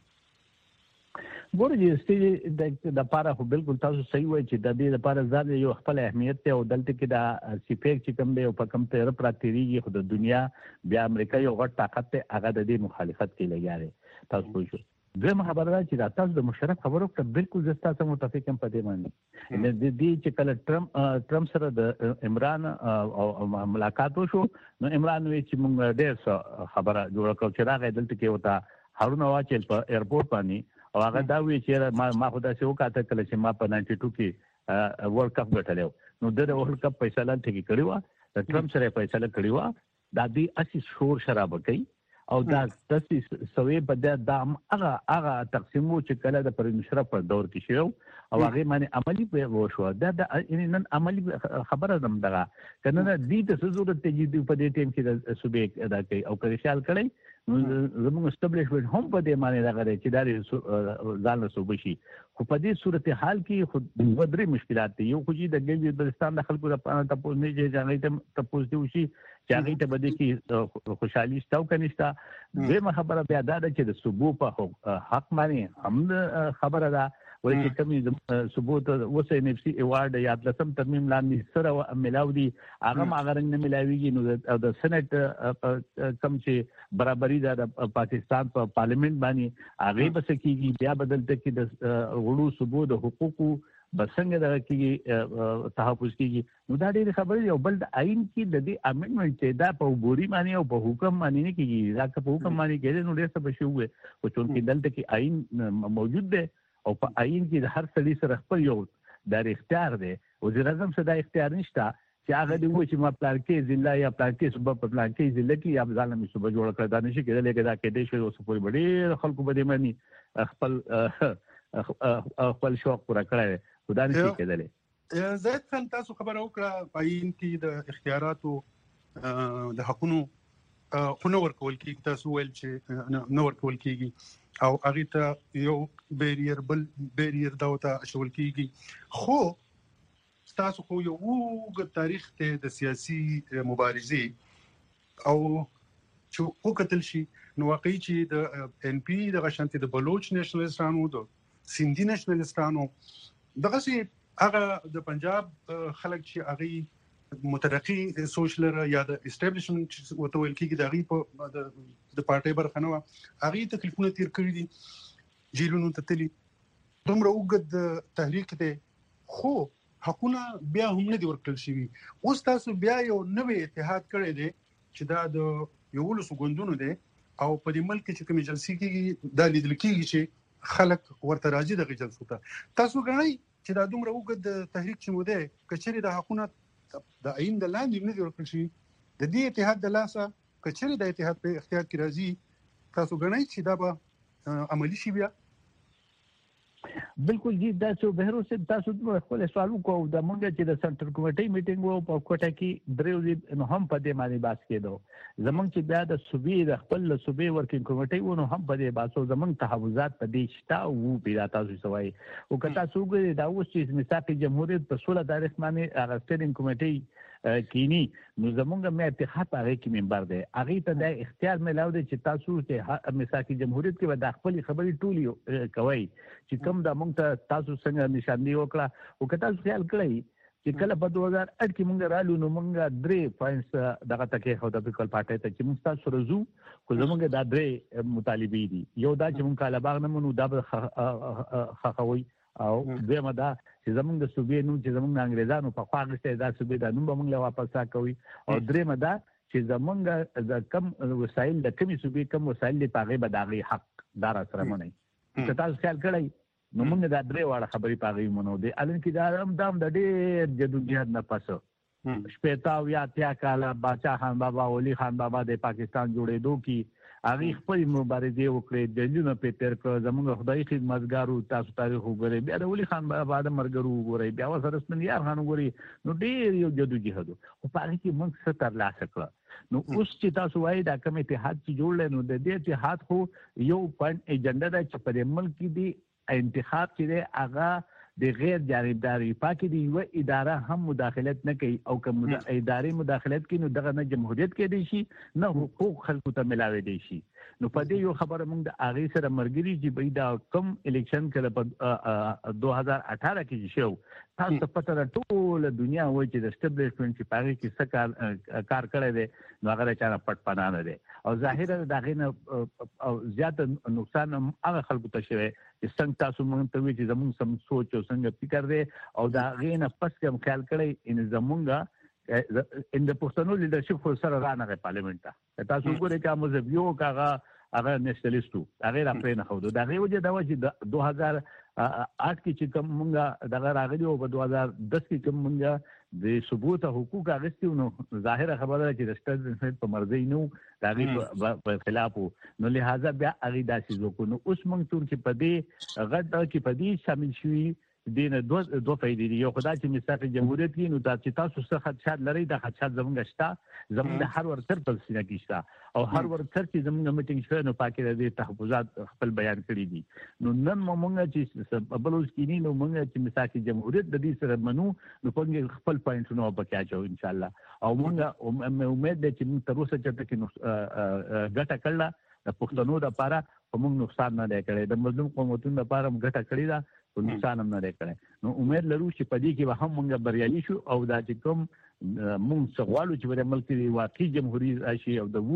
ګورې چې د پاره خو بالکل تاسو صحیح وایي چې د دې لپاره ځان یو خپل اهمیت ته او دلته کې دا سیپیک چې کوم دی او په کوم ته پراکتيږي خو د دنیا بیا امریکا یو غټ طاقت ته هغه د دې مخالفت کوي لګیاره تاسو پوښتنه دغه خبره ده چې تاسو د مشرف خبرو ته بالکل زستا سره متفق هم پدې باندې د دې چې کله ټرمپ سره د عمران او ملاقات وشو نو عمران وی چې موږ ډېر خبره جوړ کړو چې راغی دلته کې وتا هارون واچل په ایرپورټ باندې او هغه دا وی چې ما خدای سره وکاته کله چې ما په 92 کې ورلد کپ ګټلو نو د ورلد کپ فیصله ټکی کړی و د ټرمپ سره فیصله کړی و دا دې اسی شور شراب کوي او دا تاسو سوي په دا هغه تقسیمو چې کله د پرین مشرف په دور کې شو او هغه باندې عملی په وشو دا نن عملی خبره زم دغه کنه دې د ضرورت ته دې په دې ټیم کې د صوبې ادا کوي او کله خیال کړی زموږ اسټابلیشمنت هم په دې معنی راغلی چې دا ځان له صوبې شي خو په دې صورت حال کې خو د ودرې مشکلات دي یو خو چې د ګلګت بلتستان د خلکو لپاره تاسو نه ځانګړي ته تاسو دی وشي چې هغه ته بده کې خوشحالي ستاو کنيستا دغه خبره بیا دا چې د صوبو په حق باندې هم خبره ده ولې چې کومي ثبوت وسه ان اف سي ایوارډ یا لسم ترمیم لاندې سره ملاودي هغه ماغرنګ نه ملاويږي نو د سېنات کم چې برابرۍ د پاکستان په پارلیمنت باندې هغه بس کیږي بیا بدلته کې د غړو ثبوت د حقوقو بسنګ دغه کې تحفظ کیږي نو دا ډېر خبرې یو بل د آئین کې د دې امندمنت چې دا په بوري باندې او په حکم باندې نه کیږي دا په حکم باندې کېږي نو ډېر څه بشوي او چې دلته کې آئین موجود دی او په آئین کې د هر سړي سره خپل یو د اختیار دی وزیر اعظم څخه د اختیار نشته چې هغه دی چې ما پلان کې ضلع یا پلان کې صوبه په پلان کې ضلع کې یا ځانمي صوبه جوړ کړه دا نشي کېدلی چې دا کې د شی اوس په وړي خلکو باندې مانی خپل شوق پورا کړی دا نشي کېدلی زید خان تاسو خبره وکړه آئین کې د اختیاراتو د حقونو خو ورکول کېږي تاسو ویل چې نو ورکول کېږي او هغه ته یو بیریر دا وته شول کېږي خو تاسو خو یو وګ تاریخ ته د سیاسي مبارزې او چې وکتل شي نو واقعي چې د ان پی د غشنتي د بلوچ نېشنلستانو د سیندي نېشنلستانو دغه سي هغه د پنجاب خلک چې هغه مترقي سوشل یا د اسټابلیشمنت وته ویل کېږي د هغه د پارټي برخه نه هغه تکلیفونه تیر کړی دي جیلونو ته تللی دومره وګد تحریک ته خو حقونه بیا هم نه دی ورکړل شوی اوس تاسو بیا یو نوې اتحاد کړی دی چې دا د یو ولس ګوندونو دی او په دې ملک چې کوم جلسې کېږي دا لیدل کېږي چې خلک ورته راځي دغه جلسو ته. تاسو ګڼئ چې دا دومره اوږد تحریک چې مو دی که چېرې د حقونه د عین د لاندې نه دي ورکړل شي د دې اتحاد د لاسه که چېرې د اتحاد په اختیار کې راځي تاسو ګڼئ چې دا به عملي شي بیا؟ بالکل جی دا څو بهرو صاحب تاسو خپل سوال وکړو د مونږ چې د سنټرل کمیټې میټینګ وو په کوټه کې درې ورځې نو هم په دې باندې باس کېدو زمونږ چې بیا د صوبې د خپل صوبې ورکینګ کمیټې وو نو هم په دې باسو زمونږ تحفظات په دې شته وو پیدا تاسو سوای او که تاسو وګورئ دا اوس چې میثاق جمهوریت په 16 تاریخ باندې هغه سټینډینګ کمیټې کینی نو زمونږ مې اتحاد هغه کې ممبر دی هغه ته د اختیار ملاو دی چې تاسو چې میثاق جمهوریت کې د خپل خبرې ټولي کوي چې کوم د مونږ تاسو څنګه نشاندهي وکړه او که تاسو خیال کړئ چې کله په 2008 کې مونږ رالو نو مونږ 3 پوینټس دغه تکي خو د پیپل پارټي ته چې مونږ تاسو رزو خو زمونږ دا 3 مطالبه دي یو دا چې مونږ کاله باغ نه مونږ دا خخوي او دغه دا چې زمونږ د صوبې نوم چې زمونږ انګريزانو په خوا غشته دا صوبې دا نوم به موږ له واپس راکوي او درېمه دا چې زمونږ د کم وسایل د کمی صوبې کم وسایل د پاغې بداغي حق دار سره مونږ چې تاسو خیال کړئ نو موږ دا درې واړه خبرې پاغې مونږ دي الان کې دا هم دام د ډېر جدوجہد نه پاسو شپېتاو یا تیا کاله باچا خان بابا ولی خان بابا د پاکستان جوړېدو کې هغه خپل مبارزه وکړې د جنونو په تیر کې زموږ خدای خدمتګارو تاسو تاریخ وګورئ بیا د ولی خان بابا د مرګرو وګورئ بیا وسره سپندیار خان وګورئ نو ډېر یو جدوجہد او په هغه کې موږ څه ترلاسه کړ نو اوس چې تاسو وایي دا کوم اتحاد چې جوړل نو د دې اتحاد خو یو پوینټ ایجنډا ده چې په ملک کې دی انتخاب چې دی هغه د غیر جانبداري پاکي دی یو اداره هم مداخلت نه کوي او کوم اداري مداخلت کوي نو دغه نه جمهوریت کې دی شي نه حقوق خلکو ته ملاوي دی شي نو په دې یو خبره موږ د اغه سره مرګري چې بيد کم الیکشن کړه په 2018 کې شو تاسو پته ټول دنیا وایي چې د اسټابلیشمنت چې پاره کې څه کار کړی دی نو هغه چا پټ پناه نه دی او ظاهره دغه نه او زیات نقصان هغه خلکو ته شوی چې څنګه تاسو مونږ ته وی چې زموږ سم سوچ او څنګه فکر دی او دا غینه پس کوم خیال کړی ان زمونږه ان د پښتنو لیدرشپ خو سره رانغه پارلیمنت ته تاسو ګورئ چې موږ یو هغه نېشنلیستو هغه را پرې نه خو دا غي وجه دا و چې 2008 کې چې کوم مونږه دغه راغلی او په 2010 کې کوم مونږه د ثبوت حقوق اغستیو نو ظاهره خبره چې د سټیټ په مرزي نو دغه په خلاف نو لہذا بیا هغه داسې وکړو نو اوس مونږ ټول چې په دې غږ کې په دې شامل شوي دینه دوه فائدې دي یو خدای چې میثاق جمهوریت کې نو چې تاسو څه خدشات لري د خدشات زمونږ شته زمونږ د هر ورتر په سینه کې شته او هر ورتر چې زمونږ میټینګ شوی نو پاکي د تحفظات خپل بیان کړی دي نو نن مونږ چې بلوز کې نو مونږ چې میثاق جمهوریت د دې سره منو نو په خپل پوینټونو په کې اچو ان شاء الله او مونږ امید ده چې موږ تر اوسه چې کې ګټه کړل د پښتنو لپاره کوم نقصان نه دی کړی د مظلوم قومونو لپاره موږ ګټه کړی دا په نقصان هم نه دی کړی نو امید لرو چې په دې کې به هم موږ بریالي شو او دا چې کوم موږ څغوالو چې په ملک کې واقعي جمهوریت راشي او د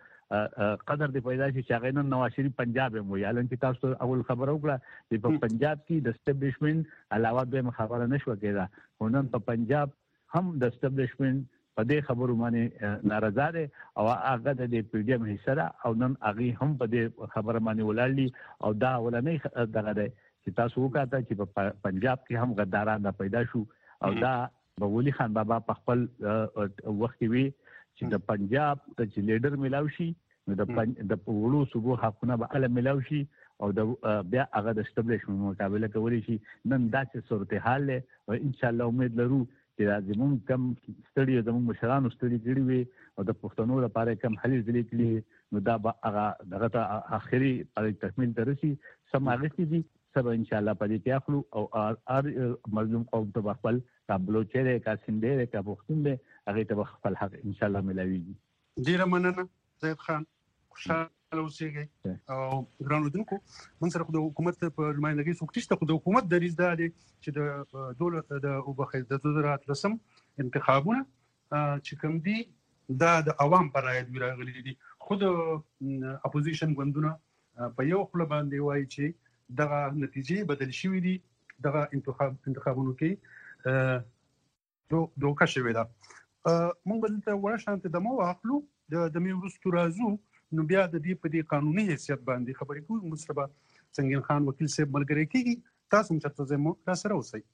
ووټ قدر دی پیدا شي چې هغه نن نواز شریف پنجاب هم وي الان چې تاسو اول خبر وکړه چې په پنجاب کې د اسټابلیشمنت علاوه به خبره نشو کېده نن په پنجاب هم د اسټابلیشمنت په دې خبرو باندې ناراضه دي او هغه د پی ډی ایم حصہ او نن هغه هم په دې خبره باندې ولاړلی او دا ولنې دغه دی چې تاسو وکړه چې په پنجاب کې هم غداران پیدا شو او دا ولی خان بابا په خپل وخت کې وی چې د پنجاب ته چې لیډر ملاوي شي نو د وړو صوبو حقونه به ال ملاوي شي او د بیا هغه د اسټابلیشمنت مقابله کولی شي نن داسې صورتحال له او ان شاء الله امید لرو چې زموږ کم ستړي زموږ مشرانو ستړي کړي وي او د پښتنو لپاره کم حل ځلې کړي نو دا به هغه دغه اخري تکمیل ترسي سم اغستې دي سبا ان شاء الله پدې کې اخلو او هر مظلوم قوم ته خپل قابلو چیرې کا سندې کا پښتون دې هغه ته خپل حق ان شاء الله ملاويږي ډیره مننه زید خان خوشاله اوسئ او ګرانو دونکو من سره د حکومت په نمائندګۍ سوکتشته خو د حکومت دریز دا دی چې د دولت د وبخښ د 2013 انتخابونه چې کوم دي دا د عوام پر رایت راغلي دي خود اپوزیشن ګوندونه په یو خپل باندې وایي چې دغه نتیجې بدل شوې دي دغه انتخابونو کې دوکه شوې ده مونږ دلته ورشانته د مو اخلو د میورستو راځو نو بیا د دې په دې قانوني حیثیت باندې خبرې کوو. مصطفی سنگین خان وکیل صاحب ملګری کیږي، تاسو هم چرته زمو را سره اوسئ.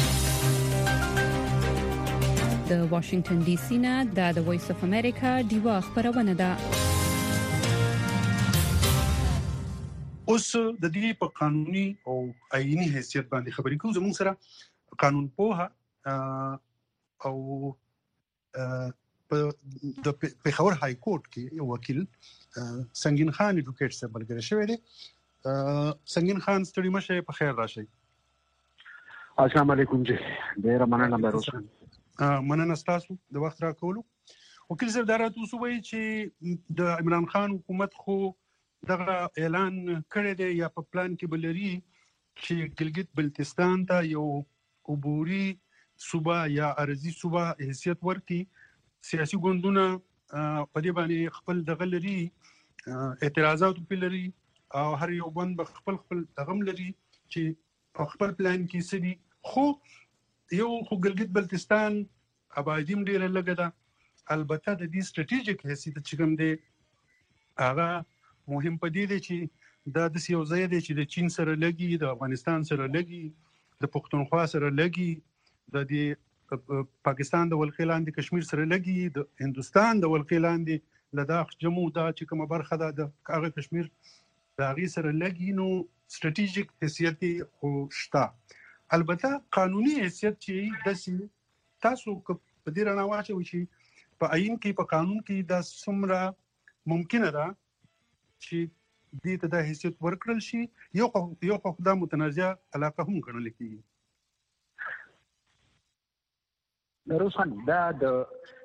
د واشنگټن ډي سي نه د وایس اف امریکا دیوا خبرونه ده. اوس د دې په قانوني او آئینی حیثیت باندې خبرې کوو. زموږ سره قانون پوها او د پیښور های کورټ کې یو وکیل سنگین خان ایډوکیټ صاحب ملګری شوی دی. سنگین خان ستړي مشه، په خیر راشئ. السلام علیکم جی، ډیر مننه مروسه. مننه تاسو د وخت راکولو. وکیل صاحب دا راته وسوي چې د عمران خان حکومت خو دغه اعلان کړی دی یا په پلان کې بلري چې ګلګت بلتستان ته یو عبوري صوبه یا ارضي صوبه حیثیت ورکړي. سیاسي ګوندونه په دې باندې خپل دغه لري اعتراضات لري او هر یو ګوند خپل دغم لري چې خپل پلان کې سړي. خو یو ګلګت بلتستان آبادیم ډیره لګه ده. البته د دې سټریټیجیک حیثیت چې کوم دی هغه مهم پدې دی چې دا د یو ځای دی چې د چین سره لګي، د افغانستان سره لګي، د پښتونخوا سره لګي، د پاکستان د ولقې لاندې کشمیر سره لګي، د هندستان د ولقې لاندې لداخ جموں دا چې کومه برخه ده د هغه کشمیر د هغې سره لګي. نو سټریټیجیک حیثیت خو شته. البته قانوني حیثیت چې داسې تاسو په دې رڼا واچوئ چې په آئین کې په قانون کې دا څومره ممکنه ده چې دې ته د حیثیت ورکړل شي. یو خو دا متنازع علاقه هم ګڼل کېږي. روسان دا د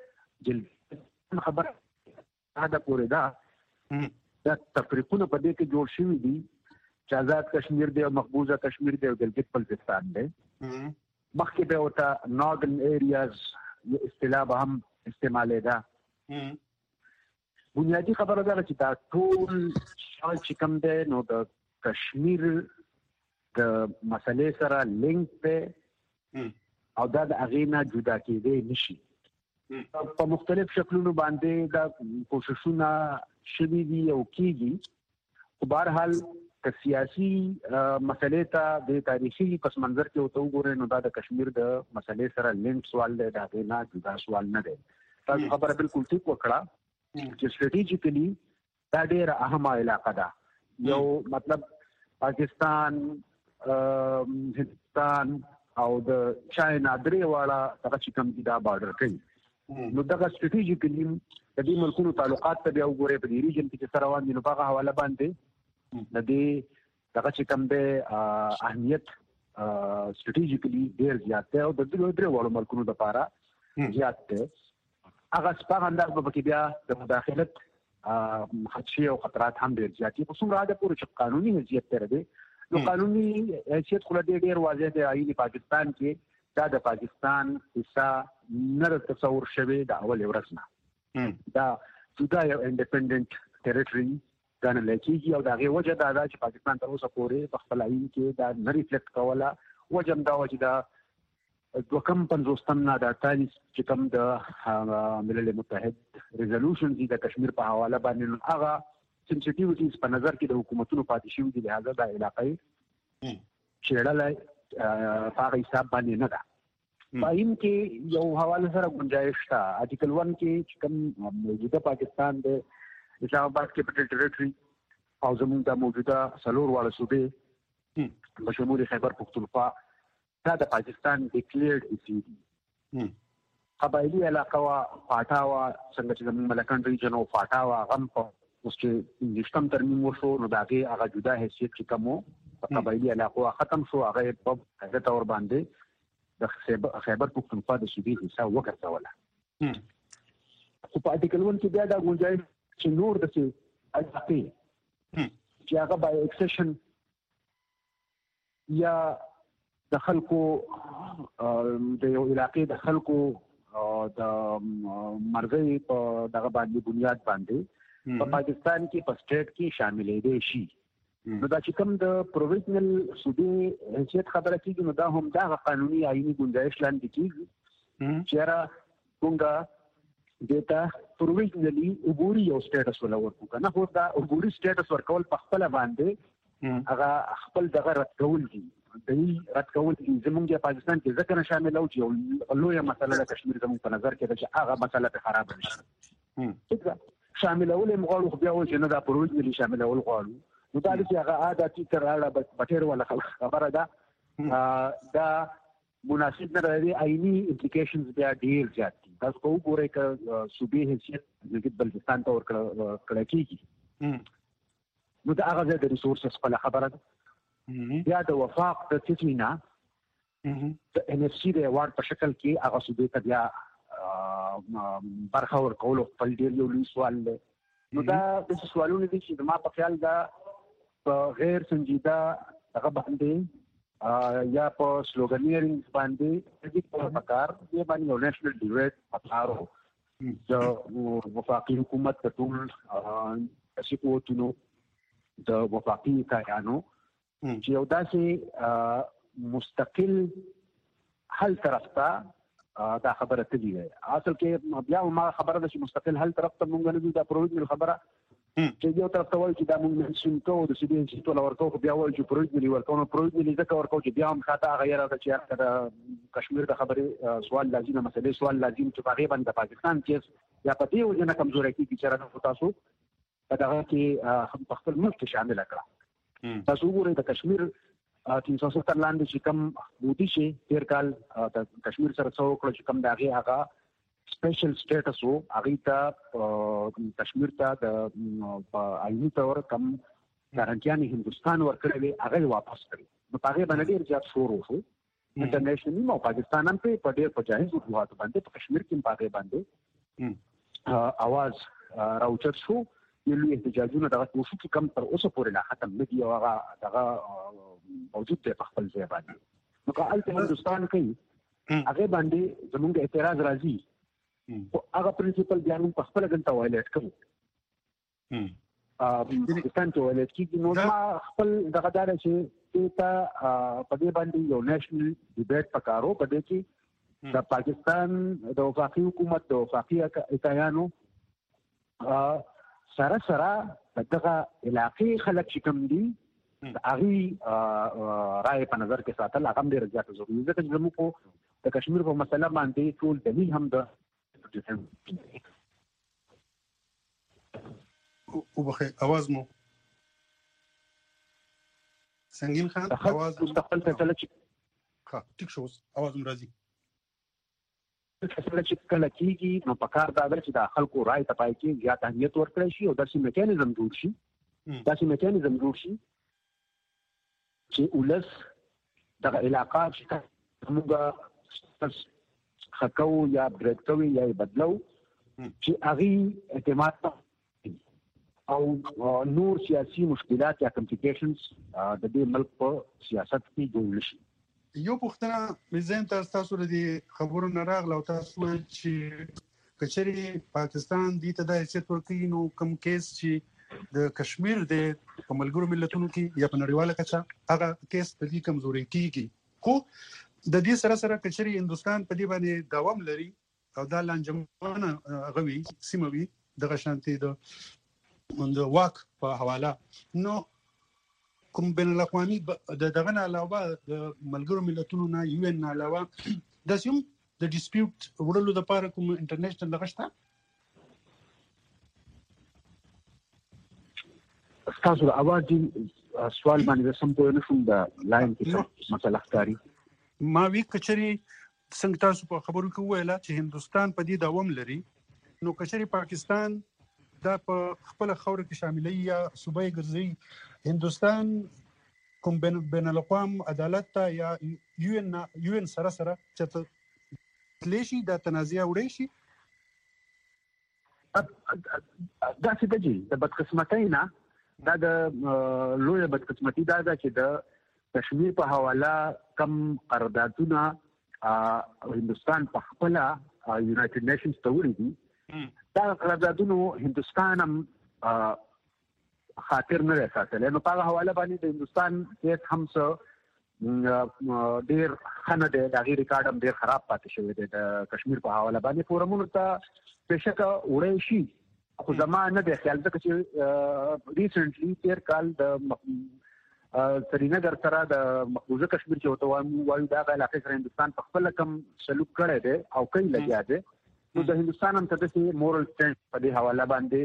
جلد خبر دا پورې دا تفریقونه په دې کې جوړ شوي دي چې آزاد کشمیر دی او مقبوضه کشمیر دی او ګلګت بلتستان دی. مخکې به ورته ناردن ایریاز اصطلاح به هم استعمالېده. بنیادی خبره ده چې دا ټول شال چې کوم دی نو د کشمیر د مسلې سره لینک دی او دا د هغې نه جدا کېدی نشي. په مختلف شکلونو باندې دا کوششونه شوي دي او کېږي. خو بهرحال که سیاسي مسلې ته د تاریخي پس منظر کې ورته وګورئ نو دا د کشمیر د مسلې سره لینک سوال دی، د هغې نه جدا سوال نه دی. تاسو خبره بالکل ټیک وکړه چې سټریټیجیکلی دا ډېره اهمه علاقه ده. یو مطلب پاکستان، هندوستان او د چاینا درې واړه دغه چې کوم دي دا بارډر کوي. نو دغه سټریټیجیکلی د دې ملکونو تعلقات ته بیا وګورئ په دې ریجن کې چې سره روان دي نو په هغه حواله باندې د دې دغه چې کوم دی اهمیت سټریټیجیکلی ډېر زیات دی او د درې واړو ملکونو لپاره زیات دی. هغه سپاغ انداز به پکې بیا د مداخلت خدشې او خطرات هم ډېر زیات دي. خو څومره هغه پورې چې قانوني حیثیت ته دی نو قانوني حیثیت خو ډېر واضح دی. آئین پاکستان کې دا د پاکستان حصہ نه تصور شوی د اول ورځ نه. دا جدا یو انډیپندنٹ ټریټوري ګڼل کېږي او د هغې وجه دا ده چې پاکستان تر اوسه پورې په خپل آئین کې دا نه ریفلیکټ کوله. وجه هم دا وه چې دا 250 نه د 48 چې کوم د ملل متحد ریزولوشن دي د کشمیر په حواله باندې هغه سنسټیویټیز په نظر کې د حکومتونو پاتې شوي دي. لهذا دا علاقه چېړلی په هغه حساب باندې نه ده. په آئین کې یو حواله سره ګنجایش شته. آرټیکل 1 کې چې کوم موجوده پاکستان د اسلام آباد کیپټل ټریټوري او زموږ د موجوده 4 واړه صوبې بشمول خیبر پختونخوا دا د پاکستان ډیکلیرډ ایسي دي. قبایلي علاقه وا فاټا وا څنګه چې زموږ ملکن ریجن او فاټا وا غم په اوس چې 19 ترمیم وشو نو دا هغه جدا حیثیت چې کوم په قبایلي علاقه ختم شو هغه په هغه تور باندې د خیبر پختونخوا د صوبې حصہ وګرځوله. خو په آرټیکل 1 کې بیا دا ګنجایش چې نور د څه علاقې چې هغه بای ایکسیشن یا د خلکو د یو علاقې د خلکو د مرغۍ په دغه باندې بنیاد باندې په پاکستان کې په سټیټ کې شاملې دي شي. نو دا چې کوم د پروویژنل صوبې حیثیت خبره کېږي نو دا هم دغه قانوني آئیني ګنجایش لاندې کېږي چې را څنګه دیتا پروویژنلی عبوري یو سټیټس ولورکو کنه خو دا عبوري سټیټس ورکول په خپل باندې هغه خپل دغه رد کول دي رد کول دي زمونږ پاکستان کې ځکه نه شامل او چې لویه مسله د کشمیر زموږ په نظر کې ده چې هغه مسله په خراب نشي شامل اول مغالو خو بیا و چې نه دا پروویژنلی شامل اول غواړو نو دا چې هغه عادتي تر اړه بټیر ولا خبره ده دا مناسب نه لري عیني امپلیکیشنز بیا ډیر زیات دي تاسو کو ګورئ ک صوبې حیثیت د بلوچستان ته ورکړه کیږي نو دا هغه د ریسورسز په خبره ده بیا د وفاق د تسمینا د ان اف سي د ایوارډ په شکل کې هغه صوبې ته بیا برخه ورکول خپل ډیر یو لوی سوال دی نو دا د سوالونو دي چې ما په خیال دا په غیر سنجیده هغه باندې یا په سلوګنیرینګ باندې د دې په کار دی باندې یو نېشنل ډیبیټ پکارو د وفاقي حکومت ته ټول سپورټونو د وفاقي کارانو چې یو داسې مستقل حل طرف ته دا خبره ته دی اصل کې بیا ما خبره ده چې مستقل حل طرف ته مونږ نه دا پروژه خبره چې یو طرف ته وایي چې دا مونږ منشن کوو د سیدي انسټیټیوټ ولا ورکو خو بیا وایي چې پروژه ورکو ځکه ورکو چې بیا هم خاطر غیر ده چې د کشمیر د خبرې سوال لازم مسلې سوال لازم چې هغه باندې پاکستان کې یا په دې وجه نه کمزوري کیږي چې راځو تاسو په دغه کې په خپل ملک کې شامل کړه تاسو ګورئ د کشمیر 370 لاندې چې کم مودي شي تیر کال د کشمیر سره څو کړ چې کم داغه هغه سپیشل سټیټس وو هغه ته کشمیر ته د عیني تور کم ګارانټیانه هندستان ورکړلې هغه واپس کړې نو هغه باندې ډیر زیات شور وشو انټرنیشنلی نو پاکستان هم په ډیر په جاهز وضاحت باندې په کشمیر کې هغه باندې आवाज راوچت شو یلو احتجاجونه دغه وشو چې کم تر اوسه پورې لا ختم نه دي او هغه دغه موجود دی په خپل ځای باندې نو کله هندستان کوي هغه باندې زموږ اعتراض راځي او هغه پرنسپل بیا موږ په خپل غنټه وایلیټ کوو پاکستان ته وایلیټ کیږي نو ما خپل دغه دار چې ته په دې باندې یو نېشنل ډیبیټ پکارو په دې کې د پاکستان د وفاقي حکومت د وفاقي اتحادیو سره دغه علاقې خلک چې کوم دي هغه رائے په نظر کې ساتل هغه ډېر زیات ضروري ده چې زموږ د کشمیر په مسله باندې ټول دلیل هم ده او بخیر आवाज مو سنگین خان आवाज مستقل فیصله چې ها ټیک شو आवाज هم راځي فیصله چې کله کیږي نو په کار دا چې د خلکو رائے ته پای کې زیات اهمیت ورکړي شي او داسې میکانیزم جوړ شي چې ولس دغه علاقه چې موږ خکو یا برېټوي یا بدلو چې هغه اعتماد او نور سیاسي مشکلات یا کمپلیکیشنز د دې ملک په سیاست کې جوړ شي یو پوښتنه مزین تاسو د خبرو نه راغله او تاسو چې کچري پاکستان دې ته د حیثیت ورکړي نو کوم کیس چې د کشمیر د ملګرو ملتونو کې یا په نړیواله کچه هغه کیس په دې کمزوري کیږي خو د دې سره کچري هندستان په دې باندې دوام لري او دا لانجمنه غوي سیموي د غشانتي د واک په حواله نو کوم بین الاقوامي دغه نه علاوه د ملګرو ملتونو نه یو ان علاوه د سیم د ډیسپیوټ وړلو لپاره کوم انټرنیشنل دغه شته تاسو اواز سوال باندې سم په نشم د لاین کې مسله ښکاری ما وی کچري څنګه تاسو په خبرو کې ویلا چې هندستان په دې دوام لري نو کچري پاکستان دا په خپل خوره کې شاملې یا صوبای ګرځي هندستان کوم بین الاقوام عدالت ته یا یو ان سره چې تلشي د تنازع وړي شي دا څه دی د بدقسمتۍ نه دا د لوی بدقسمتۍ دا چې د کشمیر په حواله کم قراردادونه هندستان په خپل یونایټډ نیشنز ته وړي دي دا قراردادونو هندستان هم خاطر نه ساتل نو په حواله باندې د هندستان کیس هم څه ډیر خنه ده د غیر ریکارډ هم ډیر خراب پاتې شوی دی د کشمیر په حواله باندې فورمونو ته بشکه وړي شي خو زمانه د خیال ځکه چې ریسنټلی تیر کال د سرینگر سره د مقبوضه کشمیر چې وته وایو دا علاقې سره هندستان په خپل کم سلوک کړی دی او کوي لګیا دی نو د هندستان هم ته د مورل سټینډ په دې حواله باندې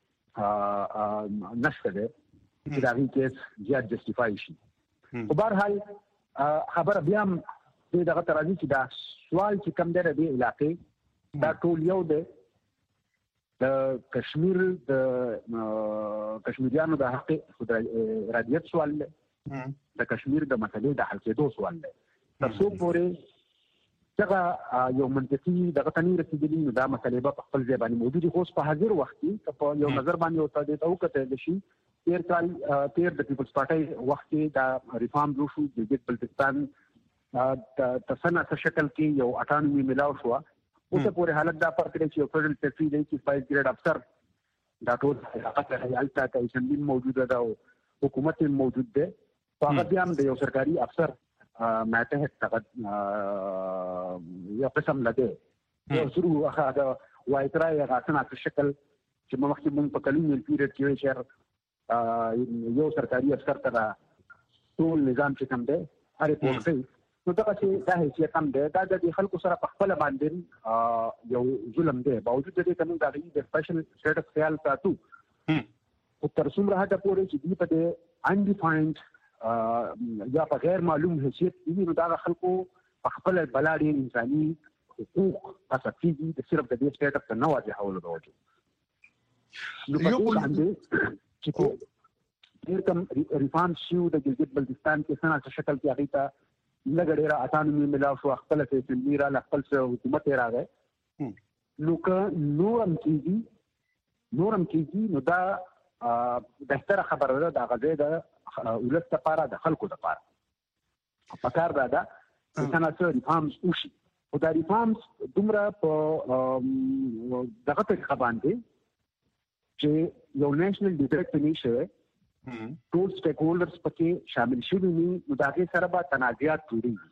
نشته دی چې دا کیس زیات جسټیفای شي په بهر حال خبره بیا هم دغه ترازی چې دا سوال چې کم دی د علاقې دا ټول یو دی د کشمیر د کشمیریانو د حق رادیت سوال دی د کشمیر د مسلې د حل کېدو سوال دی تر څو پورې دغه یو منطقي دغه تنې رسېدلي نو دا مسلې به په خپل ځای باندې موجود خو په حاضر وخت کې په یو نظر باندې ورته دی او کته شي تیر کال تیر د پیپلز پارټي وخت کې دا ریفارم جوړ شو د بلتستان تسنه په شکل کې یو اټانومي ملاو شو اوسه پورې حالت دا پر کړی چې یو فدرل سیکرټري دی چې 5 ګریډ افسر دا ټول حقیقت حالت ته اسمبلی موجوده ده او حکومت موجود ده هغه بیا هم د یو سرکاري افسر ماته فقط یو قسم لده یو شروع هغه وایترای غاټنه په شکل چې مخکې مونږ په کلونیل پیریډ کې شهر یو سرکاري افسر ته ټول نظام چې کوم دی هر پورته نو دا چې دا هیڅ کم دی دا د خلکو سره په خپل باندې یو ظلم دی باوجود د دې کوم دا د سپیشل سټیټس خیال ساتو او تر څومره هدا پورې چې دی په انډیفاینډ یا په غیر معلوم حیثیت دی نو دا خلکو په خپل بلادي انساني حقوق اساسي دي صرف د دې سټیټس نه واجه حواله وجو نو په ټول باندې چې ډیر کم ریفارم شو د ګلګت بلتستان کې سنا شکل کې هغه ته لګړې را اټانومي ملاو شو خپل اسمبلی را خپل حکومت راغی نو که نورم کیږي نو دا بهتره خبره ده د غزې د ولست لپاره د خلکو لپاره پکار ده دا څنګه چې ریفارمز وشي او دا ریفارمز دومره په دغه طریقه باندې چې یو نېشنل ډایرکټ نشي ټول سټیک هولډرز پکې شامل شوي وي نو دا هغه سره به تنازعات جوړیږي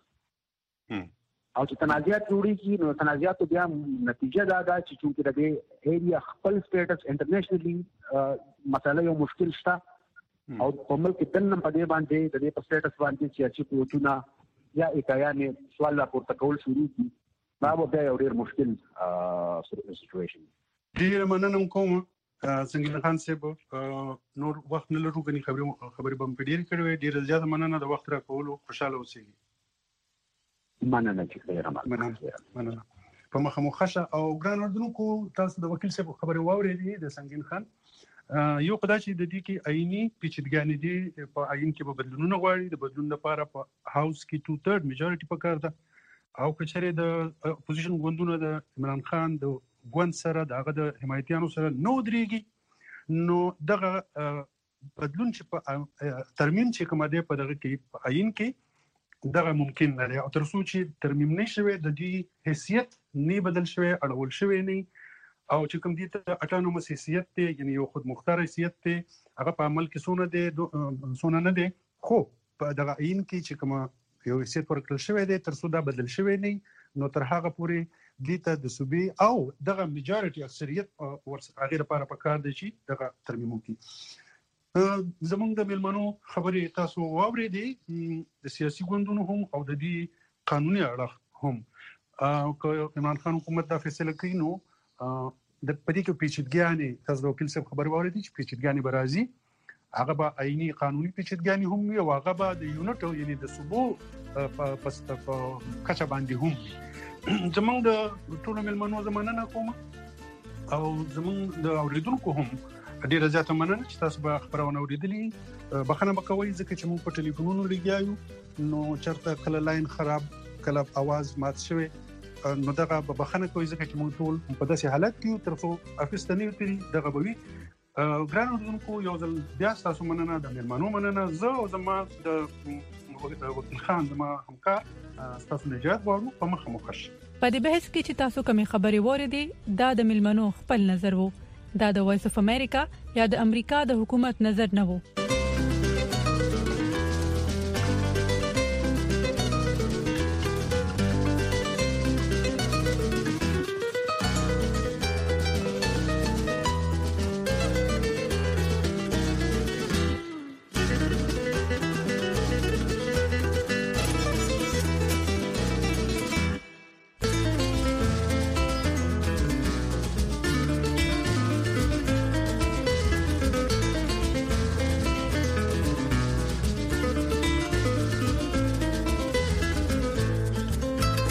او چې تنازعات جوړیږي نو تنازعات بیا نتیجه دا ده چې چې د دې ایریا خپل سټیټس انټرنیشنلی مسله یو مشکل شته او په ملک دنه په دې باندې د دې په سټیټس باندې چې کوټونه یا اکایانه سوال راپورته کول شروع دي دا به یو ډیر مشکل سچويشن ډیر مننه کوم څنګه خان صاحب نور وخت نه لرو غني خبرې بم پیډیر کړو ډیر زیات مننه د وخت را کولو خوشاله اوسئ مننه چې ډیر مننه په مخه مخشه او ګران اردوونکو تاسو د وکیل صاحب خبرې واورېدې د سنگین خان یو قدا چې د دې کې آئینی پیچیدګانې دي په آئین کې به بدلونونه غواړي د بدلون لپاره په هاوس کې 2/3 میجورټي پکار ده او کچره د اپوزیشن ګوندونو د عمران خان د ګوند سره دغه د حمایتیانو سره نو درېږي نو دغه بدلون چې په ترمیم چې کومه ده په دغه کې په آئین کې دغه ممکن نه دی او تر څو چې ترمیم نشوي د دې حیثیت نه بدل شوی اړول شوی نه او چې کوم دي ته اټانومس حیثیت ته یعنی یو خود مختار حیثیت ته هغه په عمل کې سونه نه دی خو په دغه آئین کې چې کومه یو حیثیت ورکړل شوی دی تر څو دا بدل شوی نه نو تر هغه پورې دته د صوبې او دغه میجورټي اکثریت هغه لپاره پکار دی چې دغه ترمیم وکړي زمونږ د ملمنو خبرې تاسو واورېدې د سیاسي ګوندونو هم او د دې قانوني اړخ هم که عمران خان حکومت دا فیصله کوي نو د پدې کې پیچیدګیانې تاسو د وکیل صاحب خبرې واورېدې چې پیچیدګیانې به راځي هغه به آئینی قانوني پیچیدګیانې هم وي او هغه به د یونټ یعنی د صوبو په کچه باندې هم وي زمونږ د ټولو ملمنو زمانه کوم او زمونږ د اوریدونکو هم ډیره زیاته مننه چې تاسو به خبرونه اوریدلې بخښنه وکوي ځکه چې موږ په ټلیفونونو لګیایو نو چرته کله لاین خراب کله आवाज مات شوی نو دغه بخښنه کوي ځکه چې موږ ټول په داسې حالت کې تر څو افستنی وتري دغه بوي ګران اوردونکو یو ځل بیا تاسو مننه د ملمنو مننه زه او زما د وکیل خان زما همکار تاسو نجات غواړو په مخه مخش په دې بحث کې چې تاسو کومې خبرې وریدي دا د ملمنو خپل نظر وو دا د وایس اف امریکا یا د امریکا د حکومت نظر نه وو